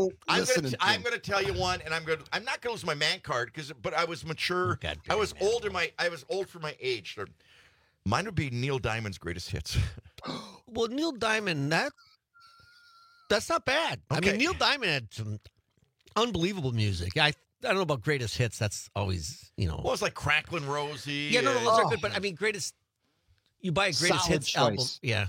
to tell you one, and I'm not going to lose my man card but I was mature. I was old for my age. Mine would be Neil Diamond's greatest hits. Well, Neil Diamond, that's not bad. Okay. I mean, Neil Diamond had some unbelievable music. I don't know about greatest hits. That's always, Well, it's like Cracklin' Rosie. Yeah, no, those are good. But I mean, you buy a greatest hits album. Yeah.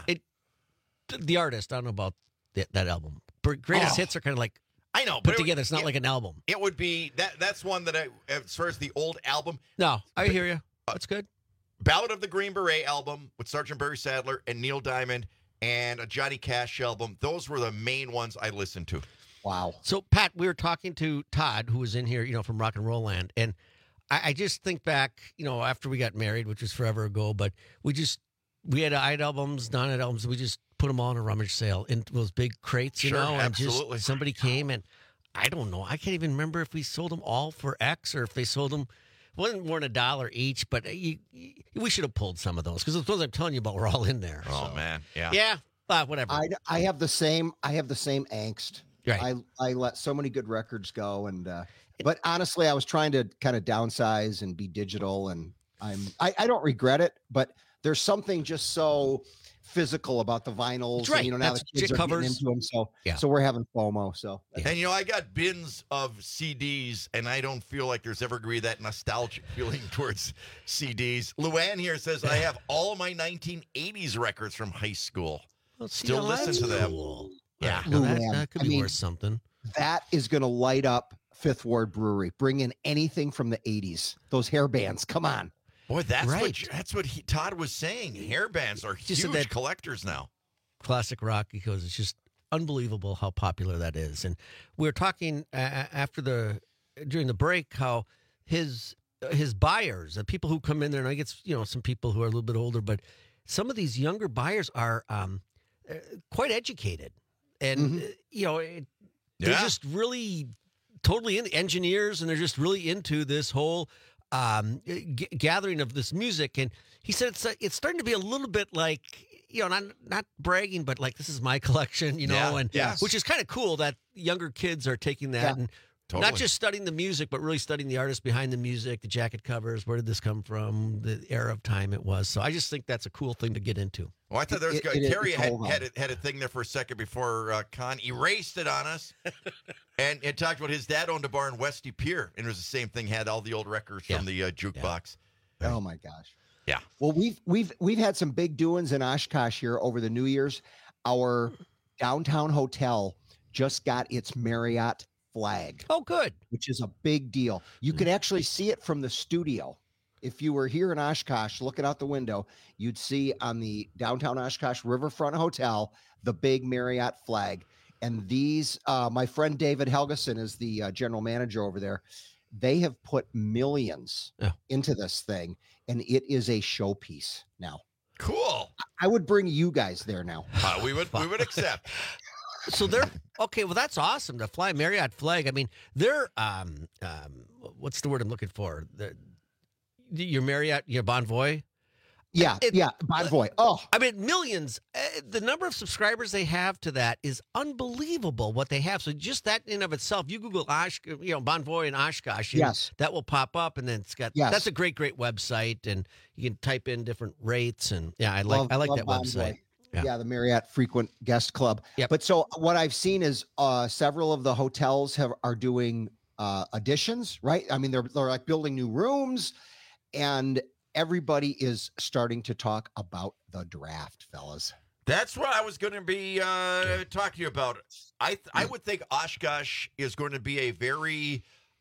The artist, I don't know about that album. Greatest hits are kind of like I know, put together. It's not like an album. It would be that's one that as far as the old album. No, I hear you. That's good. Ballad of the Green Beret album with Sgt. Barry Sadler and Neil Diamond, and a Johnny Cash album. Those were the main ones I listened to. Wow. So, Pat, we were talking to Todd, who was in here, from Rock and Roll Land, and I just think back, after we got married, which was forever ago, but we had Ide albums, non-Ide albums, we just put them all in a rummage sale in those big crates, Sure, and absolutely. just somebody came, and I don't know, I can't even remember if we sold them all for X or if they sold them, wasn't more than $1 each, but we should have pulled some of those, because those I'm telling you about were all in there. Oh, man. Yeah. Yeah, whatever. I have the same angst. Right. I let so many good records go, and but honestly, I was trying to kind of downsize and be digital, and I don't regret it, but there's something just so physical about the vinyls. That's right. And, now That's the kids are covers. getting into them, so Yeah. so we're having FOMO. So And I got bins of CDs, and I don't feel like there's ever going to be that nostalgic feeling towards CDs. Luann here says, I have all my 1980s records from high school. Well, see, Still now listen that's to them. cool. Yeah. Well, Luann, that could I be mean, worth something. that is going to light up Fifth Ward Brewery. Bring in anything from the 80s. Those hair bands. Come on. Boy, that's Right. what Todd was saying. Hair bands are Just said huge that- collectors now. Classic rock, because it's just unbelievable how popular that is. And we were talking during the break how his buyers, the people who come in there, and I guess some people who are a little bit older, but some of these younger buyers are quite educated, and they're just really totally in the engineers, and they're just really into this whole gathering of this music. And he said it's starting to be a little bit like, not bragging, but like, this is my collection, which is kind of cool that younger kids are taking that and Totally. not just studying the music, but really studying the artist behind the music, the jacket covers, where did this come from, the era of time it was. So I just think that's a cool thing to get into. Well, I thought there was Terry hold on. had a thing there for a second before Con erased it on us, and it talked about his dad owned a bar in Westy Pier, and it was the same thing. Had all the old records from the jukebox. Oh my gosh. Yeah. Well, we've had some big doings in Oshkosh here over the New Year's. Our downtown hotel just got its Marriott flag. Oh, good. Which is a big deal. You can actually see it from the studio. If you were here in Oshkosh looking out the window, you'd see on the downtown Oshkosh Riverfront Hotel the big Marriott flag. And these, my friend David Helgeson is the general manager over there. They have put millions into this thing, and it is a showpiece now. Cool. I would bring you guys there now. We would accept. So they're okay. Well, that's awesome. The Marriott flag. I mean, they're what's the word I'm looking for? Your Marriott, your Bonvoy. Yeah, Bonvoy. Oh, I mean, millions. The number of subscribers they have to that is unbelievable. What they have. So just that in of itself, you Google Bonvoy and Oshkosh. Yes, that will pop up, and then it's got. Yes. That's a great website, and you can type in different rates, and I like that website. Yeah, the Marriott Frequent Guest Club. Yep. But so what I've seen is several of the hotels are doing additions, right? I mean, they're like building new rooms, and everybody is starting to talk about the draft, fellas. That's what I was going to be talking to you about. I would think Oshkosh is going to be a very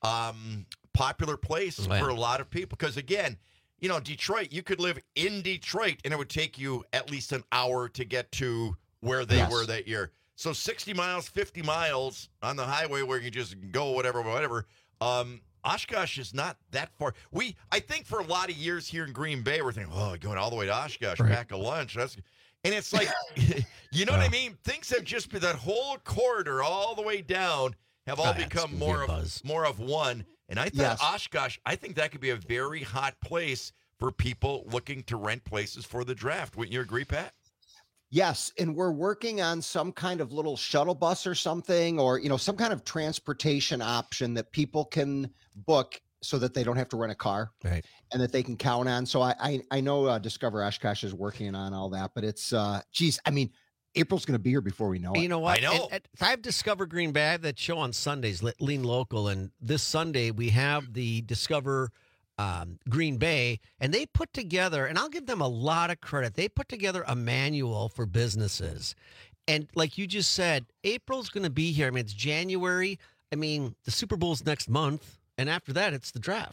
popular place for a lot of people because, again, Detroit, you could live in Detroit and it would take you at least an hour to get to where they were that year. So 60 miles, 50 miles on the highway where you just go whatever. Oshkosh is not that far. I think for a lot of years here in Green Bay, we're thinking, going all the way to Oshkosh, pack a lunch. And it's like, you know what I mean? Things have just been, that whole corridor all the way down have all become more of one. And I thought Oshkosh, I think that could be a very hot place for people looking to rent places for the draft. Wouldn't you agree, Pat? Yes, and we're working on some kind of little shuttle bus or something, or some kind of transportation option that people can book so that they don't have to rent a car, right? And that they can count on. So I know Discover Oshkosh is working on all that, but it's April's going to be here before we know it. You know what? I know. I've discovered Green Bay. I have that show on Sundays, Lean Local, and this Sunday we have the Discover Green Bay, and they put together, and I'll give them a lot of credit, they put together a manual for businesses. And like you just said, April's going to be here. I mean, it's January. I mean, the Super Bowl's next month, and after that, it's the draft.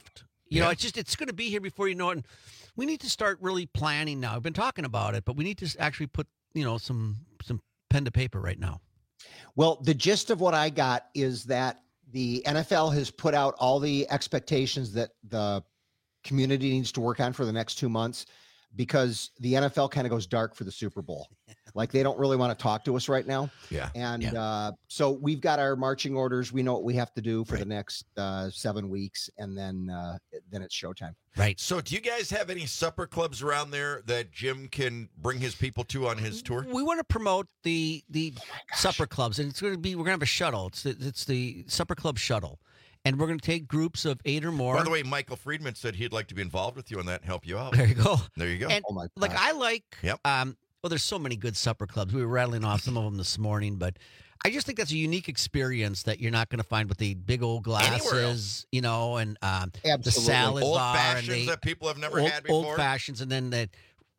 You know, it's going to be here before you know it. And we need to start really planning now. I've been talking about it, but we need to actually put, some pen to paper right now. Well, the gist of what I got is that the NFL has put out all the expectations that the community needs to work on for the next 2 months, because the NFL kind of goes dark for the Super Bowl. Like, they don't really want to talk to us right now. Yeah. And so we've got our marching orders. We know what we have to do for the next 7 weeks, and then it's showtime. Right. So do you guys have any supper clubs around there that Jim can bring his people to on his tour? We want to promote the supper clubs, and we're going to have a shuttle. It's the supper club shuttle. And we're going to take groups of 8 or more. By the way, Michael Friedman said he'd like to be involved with you on that and help you out. There you go. There you go. And I like, Yep. well, there's so many good supper clubs. We were rattling off some of them this morning, but I just think that's a unique experience that you're not going to find with the big old glasses, and the salad old bar. fashions that people have never had before. Old fashions, and then the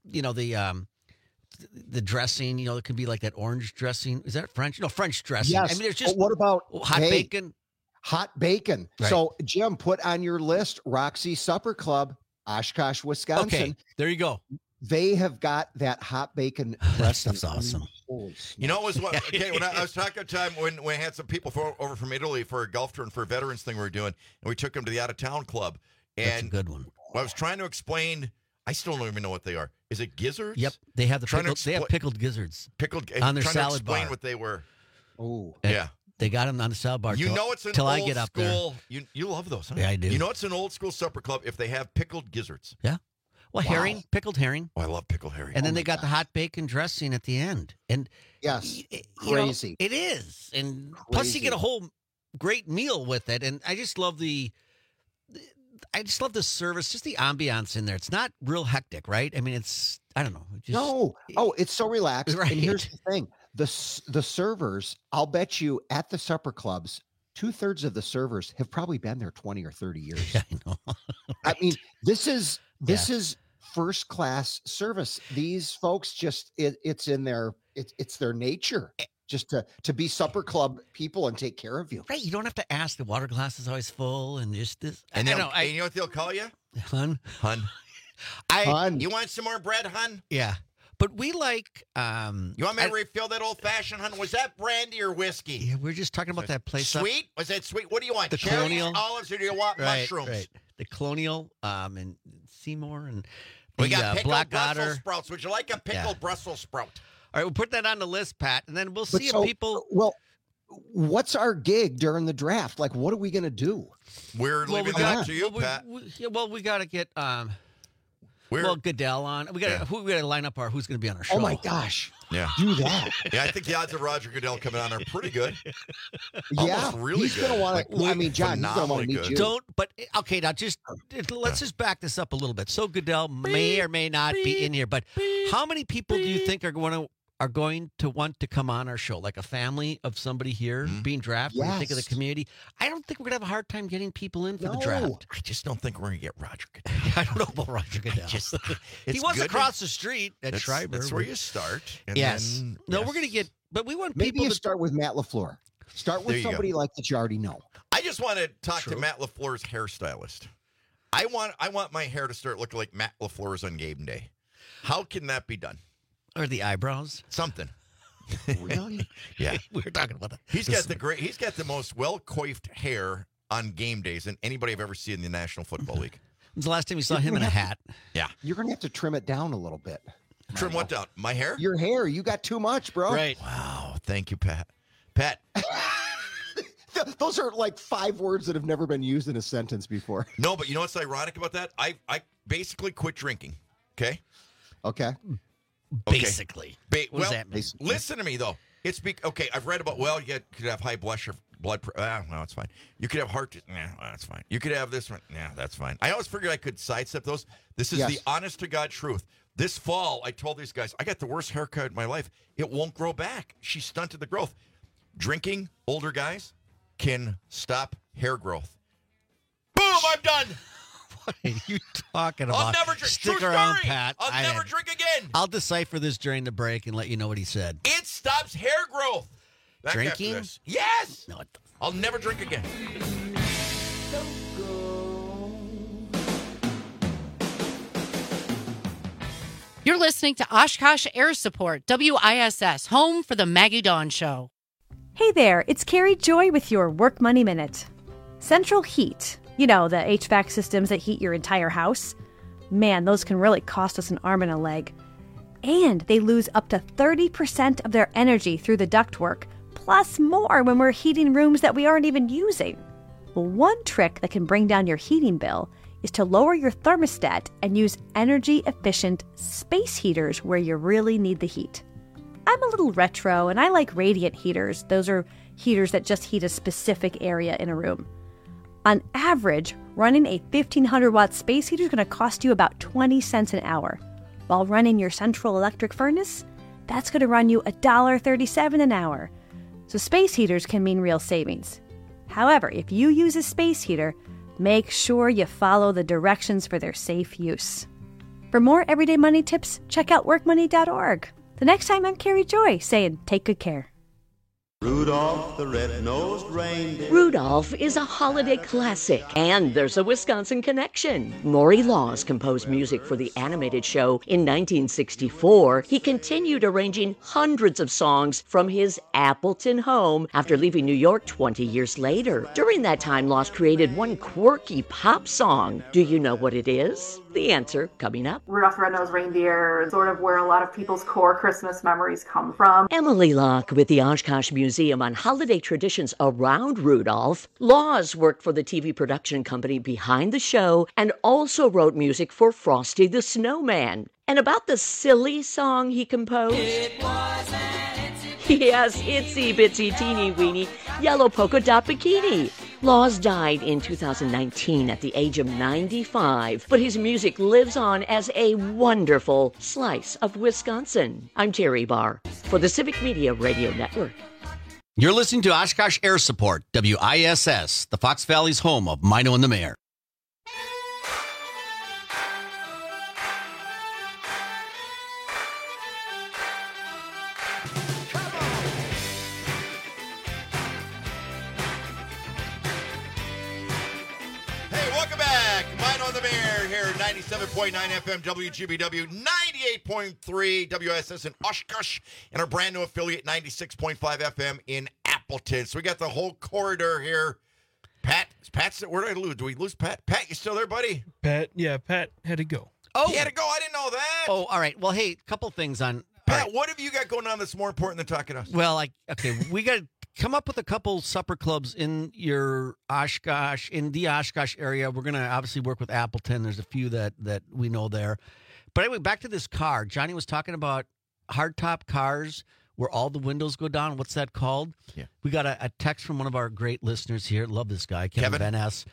dressing, it can be like that orange dressing. Is that French? No, French dressing. Yes. I mean, there's just what about hot bacon? Hot bacon. Right. So, Jim, put on your list Roxy Supper Club, Oshkosh, Wisconsin. Okay, there you go. They have got that hot bacon dressing. That's awesome. You know, it was what? Okay, when I was talking a time when we had some people over from Italy for a golf tour and for a veterans thing we were doing, and we took them to the out of town club. And that's a good one. I was trying to explain. I still don't even know what they are. Is it gizzards? Yep, they have they have pickled gizzards. On their salad bar. Explain what they were. Oh, yeah. They got them on the salad bar. You know it's an till old I get up school. There. You love those, huh? Yeah, I do. You know it's an old school supper club if they have pickled gizzards. Yeah. Well, herring, pickled herring. Oh, I love pickled herring. And then they got the hot bacon dressing at the end. And yes, crazy. It is. And plus you get a whole great meal with it. And I just love the service, just the ambiance in there. It's not real hectic, right? I mean, I don't know. No. Oh, it's so relaxed. Right. And here's the thing. The servers, I'll bet you at the supper clubs, 2/3 of the servers have probably been there 20 or 30 years. Yeah, I know. I mean, this is first class service. These folks it's their nature just to be supper club people and take care of you. Right. You don't have to ask. The water glass is always full and just this. And you know what they'll call you? Hun. Hun. You want some more bread, hun? Yeah. But we like. You want me to refill that old fashioned, hun? Was that brandy or whiskey? Yeah, we're just talking about that place. Sweet? Was that sweet? What do you want? The cherries, Colonial, olives, or do you want mushrooms? Right. The Colonial, and Seymour, and we got pickled Black Brussels Otter sprouts. Would you like a pickled Brussels sprout? All right, we'll put that on the list, Pat, and then we'll see if people. Well, what's our gig during the draft? Like, what are we going to do? We're leaving that to you, Pat. We got to get. Goodell on. We got to line up who's going to be on our show. Oh my gosh! Yeah, do that. Yeah, I think the odds of Roger Goodell coming on are pretty good. Yeah, really he's good. going to want to. I mean, John, he's going to want to meet you. Now let's just back this up a little bit. So Goodell may or may not be in here, but how many people do you think are going to want to come on our show? Like a family of somebody here being drafted? When you think of the community, I don't think we're going to have a hard time getting people in for the draft. I just don't think we're going to get Roger Goodell. I don't know about Roger Goodell. He was across the street at Schreiber. That's where you start. Yes. We're going to get, but we want maybe people you start with Matt LaFleur. Start with somebody like that you already know. I just want to talk to Matt LaFleur's hairstylist. I want my hair to start looking like Matt LaFleur's on game day. How can that be done? Or the eyebrows? Something. Really? Yeah. We were talking about that. He's got the most well-coiffed hair on game days than anybody I've ever seen in the National Football League. When's the last time you saw him in a hat? Yeah. You're going to have to trim it down a little bit. Trim what down? My hair? Your hair. You got too much, bro. Right. Wow. Thank you, Pat. Pat. Those are like 5 words that have never been used in a sentence before. No, but you know what's ironic about that? I basically quit drinking. Okay? Okay. Basically. What does that mean? Listen to me, though. Okay, I've read about, you could have high blood pressure. No, it's fine. You could have heart. That's fine. You could have this one. That's fine. I always figured I could sidestep those. This is the honest to God truth. This fall, I told these guys, I got the worst haircut in my life. It won't grow back. She stunted the growth. Drinking, older guys, can stop hair growth. Boom, I'm done. What are you talking about? I'll never drink. Stick True around, story. Pat. I'll never drink again. I'll decipher this during the break and let you know what he said. It stops hair growth. Back Drinking? Yes. No, it doesn't. I'll never drink again. You're listening to Oshkosh Air Support, WISS, home for the Maggie Dawn Show. Hey there, it's Carrie Joy with your Work Money Minute. Central Heat, you know, the HVAC systems that heat your entire house. Man, those can really cost us an arm and a leg. And they lose up to 30% of their energy through the ductwork, plus more when we're heating rooms that we aren't even using. Well, one trick that can bring down your heating bill is to lower your thermostat and use energy-efficient space heaters where you really need the heat. I'm a little retro, and I like radiant heaters. Those are heaters that just heat a specific area in a room. On average, running a 1,500-watt space heater is going to cost you about 20 cents an hour. While running your central electric furnace, that's going to run you $1.37 an hour. So space heaters can mean real savings. However, if you use a space heater, make sure you follow the directions for their safe use. For more everyday money tips, check out workmoney.org. The next time, I'm Carrie Joy saying, take good care. Rudolph the red-nosed reindeer. Rudolph is a holiday classic, and there's a Wisconsin connection. Maury Laws composed music for the animated show in 1964. He continued arranging hundreds of songs from his Appleton home after leaving New York 20 years later. During that time, Laws created one quirky pop song. Do you know what it is? The answer coming up. Rudolph the Red-Nosed Reindeer is sort of where a lot of people's core Christmas memories come from. Emily Locke with the Oshkosh Museum on holiday traditions around Rudolph. Laws worked for the TV production company behind the show and also wrote music for Frosty the Snowman. And about the silly song he composed? It was an Yes, itsy bitsy teeny weeny yellow polka dot bikini. Laws died in 2019 at the age of 95, but his music lives on as a wonderful slice of Wisconsin. I'm Terry Barr for the Civic Media Radio Network. You're listening to Oshkosh Air Support, WISS, the Fox Valley's home of Mino and the Mayor. Mine on the Mayor here, 97.9 FM WGBW, 98.3 WSS in Oshkosh, and our brand new affiliate, 96.5 FM in Appleton. So we got the whole corridor here. Pat's, where did I lose? Do we lose Pat? Pat, you still there, buddy? Pat had to go. Oh, he had to go? I didn't know that. Oh, all right. Well, hey, a couple things on... Pat, right. What have you got going on that's more important than talking to us? Well, we got to come up with a couple supper clubs in your Oshkosh, in the Oshkosh area. We're going to obviously work with Appleton. There's a few that we know there. But anyway, back to this car. Johnny was talking about hardtop cars where all the windows go down. What's that called? Yeah. We got a text from one of our great listeners here. Love this guy, Kevin Van S.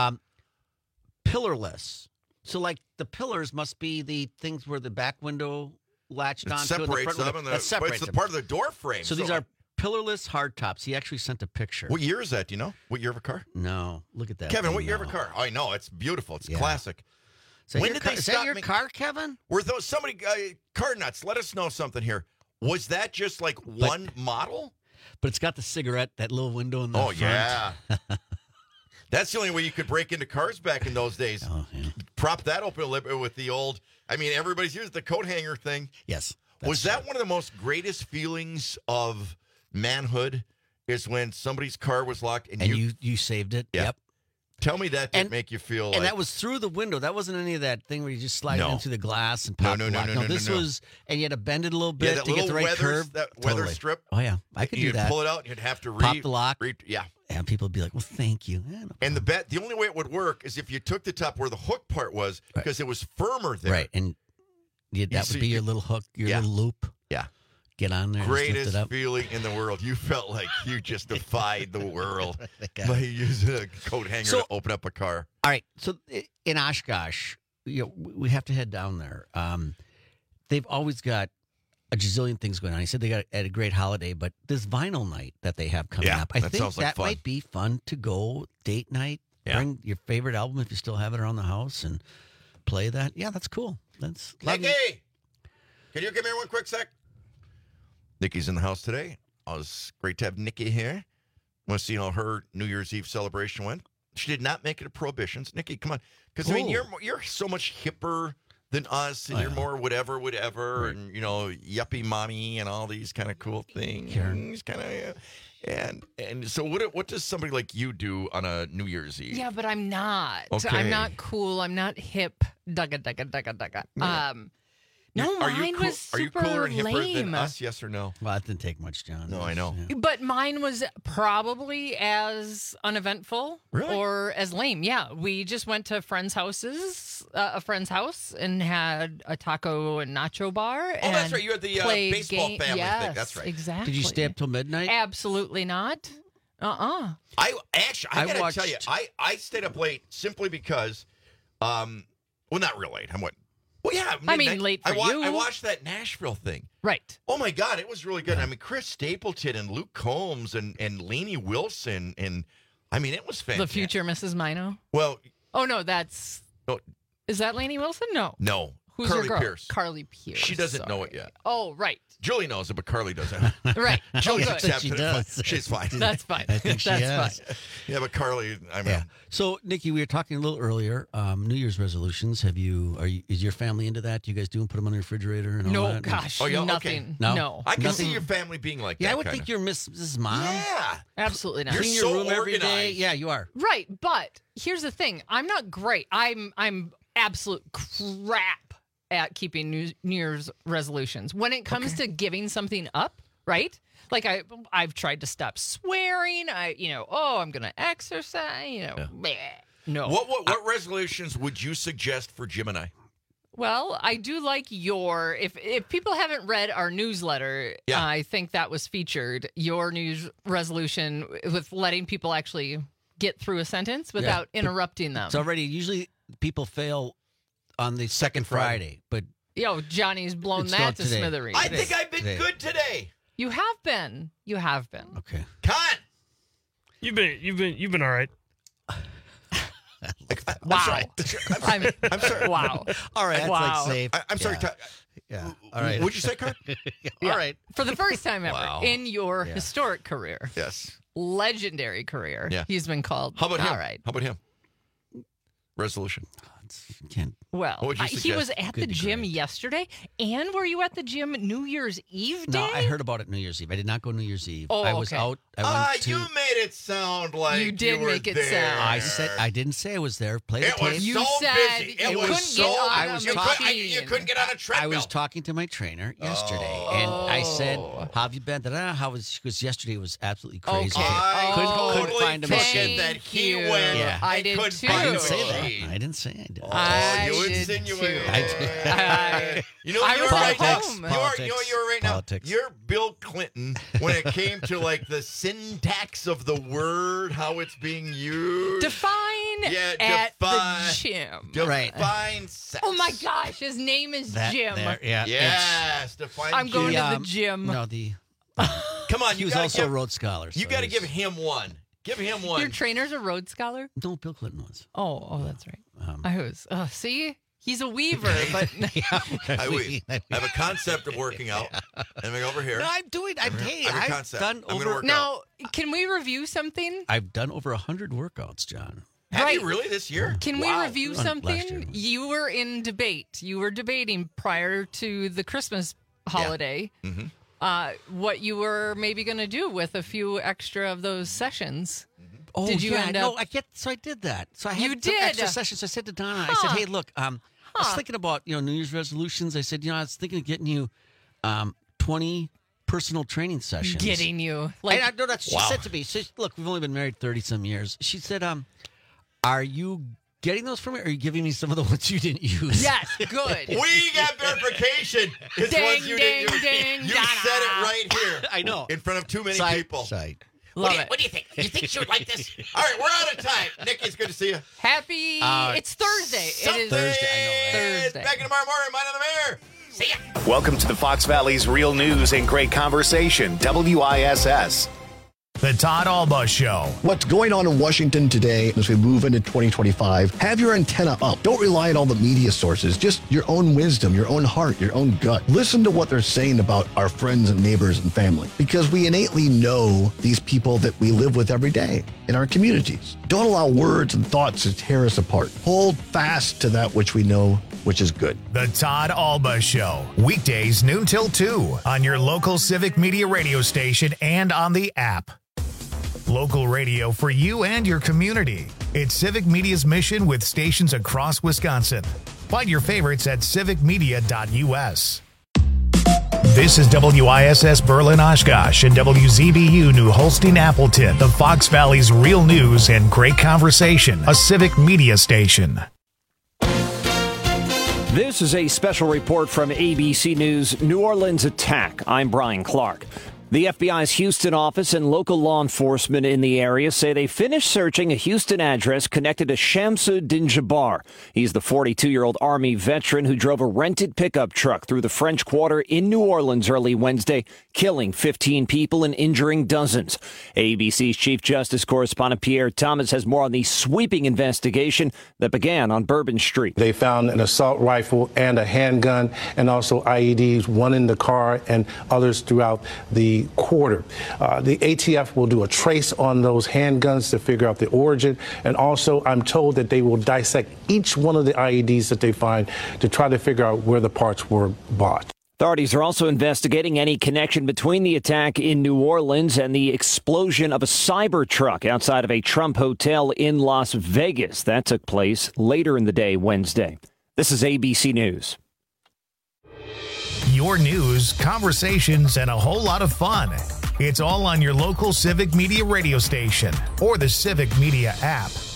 Pillarless. So, like, the pillars must be the things where the back window latched onto. Separates them. That separates them. Part of the door frame. So these are pillarless hardtops. He actually sent a picture. What year is that? Do you know? What year of a car? No. Look at that. Kevin, what year of a car? Oh, I know. It's beautiful. It's classic. When did they stop? Is that your car, Kevin? Were those somebody car nuts? Let us know something here. Was that just like one model? But it's got the cigarette, that little window in the front. Yeah. That's the only way you could break into cars back in those days. Oh, yeah. Prop that open a little bit with the old, I mean, everybody's used the coat hanger thing. Yes. Was that one of the most greatest feelings of manhood is when somebody's car was locked and you saved it? Yeah. Yep. Tell me that didn't make you feel like... And that was through the window. That wasn't any of that thing where you just slide it into the glass and pop No. the lock. No, this was... And you had to bend it a little bit to get the right curve. That weather strip. Oh, yeah. I could do that. You'd pull it out and you'd have to pop the lock. Yeah. And people would be like, well, thank you. Yeah, no and the only way it would work is if you took the top where the hook part was because it was firmer there. Right. And that would be your little hook, your little loop. Yeah. Get on there. Greatest feeling in the world. You felt like you just defied the world by using a coat hanger to open up a car. All right. So in Oshkosh, we have to head down there. They've always got a gazillion things going on. He said they got a great holiday, but this vinyl night that they have coming up, I think that might be fun to go date night. Yeah. Bring your favorite album if you still have it around the house and play that. Yeah, that's cool. That's Nikki, can you give me one quick sec? Nikki's in the house today. It was great to have Nikki here. Want to see how her New Year's Eve celebration went. She did not make it a Prohibitions. Nikki, come on. Because, I mean, you're so much hipper than us, and you're more whatever, and yuppie mommy and all these kind of cool things. Kind of, and so what does somebody like you do on a New Year's Eve? Yeah, but I'm not. Okay. I'm not cool. I'm not hip. Dugga. Yeah. No, mine was Are you super cooler and hipper lame. than us? Yes or no? Well, that didn't take much, John. No, I know. But mine was probably as uneventful or as lame. Yeah, we just went to a friend's house, and had a taco and nacho bar. Oh, that's right. You had the baseball family thing. That's right. Exactly. Did you stay up till midnight? Absolutely not. I gotta tell you, I stayed up late simply because, well, not real late. Well, yeah. I mean, late for you. I watched that Nashville thing. Right. Oh, my God. It was really good. I mean, Chris Stapleton and Luke Combs and Lainey Wilson. And, I mean, it was fantastic. The future Mrs. Mino? Well. Oh, no, that's. No. Is that Lainey Wilson? No. No. Who's Carly your girl? Pierce. Carly Pierce. She doesn't know it yet. Oh, right. Julie knows it, but Carly doesn't. Right. Julie's good. accepted it. She's fine. That's fine. I think That's fine. Yeah, but Carly, I mean. Yeah. So, Nikki, we were talking a little earlier. New Year's resolutions. Is your family into that? Do you guys do them? Put them on the refrigerator and all that? No, gosh, Oh, yeah, nothing. okay. No. I can see your family being like that. Yeah, I would kinda. think you're Mrs. Mom. Yeah. Absolutely not. You're Clean so your room every day. organized. Yeah, you are. Right, but here's the thing. I'm not great. I'm absolute crap at keeping New Year's resolutions. When it comes to giving something up, right? Like I've tried to stop swearing. I'm going to exercise, bleh. No. What resolutions would you suggest for Jim and I? Well, I do like if people haven't read our newsletter, I think that was featured, your news resolution with letting people actually get through a sentence without interrupting them. It's already, usually people fail on the second Friday, but Johnny's blown It's that not to today. smithereens. I think I've been good today. You have been. You have been. Okay. Con. You've been all right. Wow. I'm sorry. Wow. All right. That's Wow. like safe. I'm sorry. Yeah. All right. What'd you say, Con? All right. For the first time ever Wow. in your historic career, Yes. legendary career, he's been called. How about him? All right. How about him? Resolution. Well, What would you he was suggest? at the gym yesterday. And were you at the gym New Year's Eve day? No, I heard about it New Year's Eve. I did not go New Year's Eve. Oh, I was okay. out. I went to. You made it sound like You did were make it there. sound. I didn't say I was there. Play the It was tape. You so said busy. you It was couldn't so. get on I a was you, machine. you couldn't get on a I treadmill. was talking to my trainer yesterday, and I said, "How have you been?" How was? Because yesterday was absolutely crazy. Okay. I Couldn't find a machine. that he you. went. Yeah. I and did couldn't too. find I a didn't say machine. that. I didn't say I did. I you did insinuated. too. I You know I what you was are at right now? home. You are right now. Politics. You're Bill Clinton when it came to like the syntax of the word, how it's being used. Define Yeah, at define. the gym. Define sex. Oh my gosh, his name is Jim. Yeah. Yes, define. I'm going Jim. to the gym. No, the. Come on, He you was gotta also give, a Rhodes Scholar. You so got to he's- give him one. Give him one. Your trainer's a Rhodes Scholar? No, Bill Clinton was. Oh, that's right. I was. See? He's a weaver, but I have a concept of working out. Let me go over here. No, I'm doing. I have a I've concept. done I'm gonna over. work out. now, can we review something? I've done over 100 workouts, John. Have Right. you really this year? Can Wow. we review Last year. something? You were in debate. You were debating prior to the Christmas holiday what you were maybe going to do with a few extra of those sessions. Oh, Did you end up? So I did that. So I had You some did? extra sessions. I said to Donna, I said, hey, look, I was thinking about New Year's resolutions. I said, I was thinking of getting you 20 personal training sessions. Getting you. Like, And I know that's she said to me. She said, look, we've only been married 30-some years. She said, are you getting those from me, or are you giving me some of the ones you didn't use? yes, good. We got verification. It's Ding, ones you didn't ding, use. ding, You da-da. said it right here. I know. In front of too many Side, people. Side. Love it. What do you think? You think she would like this? All right, we're out of time. Nikki, it's good to see you. Happy. It's Thursday. Something. It is Thursday, I know, right? Thursday. Back in tomorrow morning. Mind on the Mayor. See ya. Welcome to the Fox Valley's Real News and Great Conversation, WISS. The Todd Alba Show. What's going on in Washington today as we move into 2025? Have your antenna up. Don't rely on all the media sources. Just your own wisdom, your own heart, your own gut. Listen to what they're saying about our friends and neighbors and family, because we innately know these people that we live with every day in our communities. Don't allow words and thoughts to tear us apart. Hold fast to that which we know which is good. The Todd Alba Show, weekdays noon till 2 on your local Civic Media radio station and on the app. Local radio for you and your community. It's Civic Media's mission with stations across Wisconsin. Find your favorites at civicmedia.us. This is WISS Berlin Oshkosh and WZBU New Holstein Appleton, the Fox Valley's real news and great conversation, a Civic Media station. This is a special report from ABC News, New Orleans attack. I'm Brian Clark. The FBI's Houston office and local law enforcement in the area say they finished searching a Houston address connected to Shamsuddin Jabbar. He's the 42-year-old Army veteran who drove a rented pickup truck through the French Quarter in New Orleans early Wednesday, killing 15 people and injuring dozens. ABC's Chief Justice correspondent Pierre Thomas has more on the sweeping investigation that began on Bourbon Street. They found an assault rifle and a handgun and also IEDs, one in the car and others throughout the quarter. The ATF will do a trace on those handguns to figure out the origin. And also, I'm told that they will dissect each one of the IEDs that they find to try to figure out where the parts were bought. Authorities are also investigating any connection between the attack in New Orleans and the explosion of a Cybertruck outside of a Trump hotel in Las Vegas. That took place later in the day Wednesday. This is ABC News. Your news, conversations, and a whole lot of fun. It's all on your local Civic Media radio station or the Civic Media app.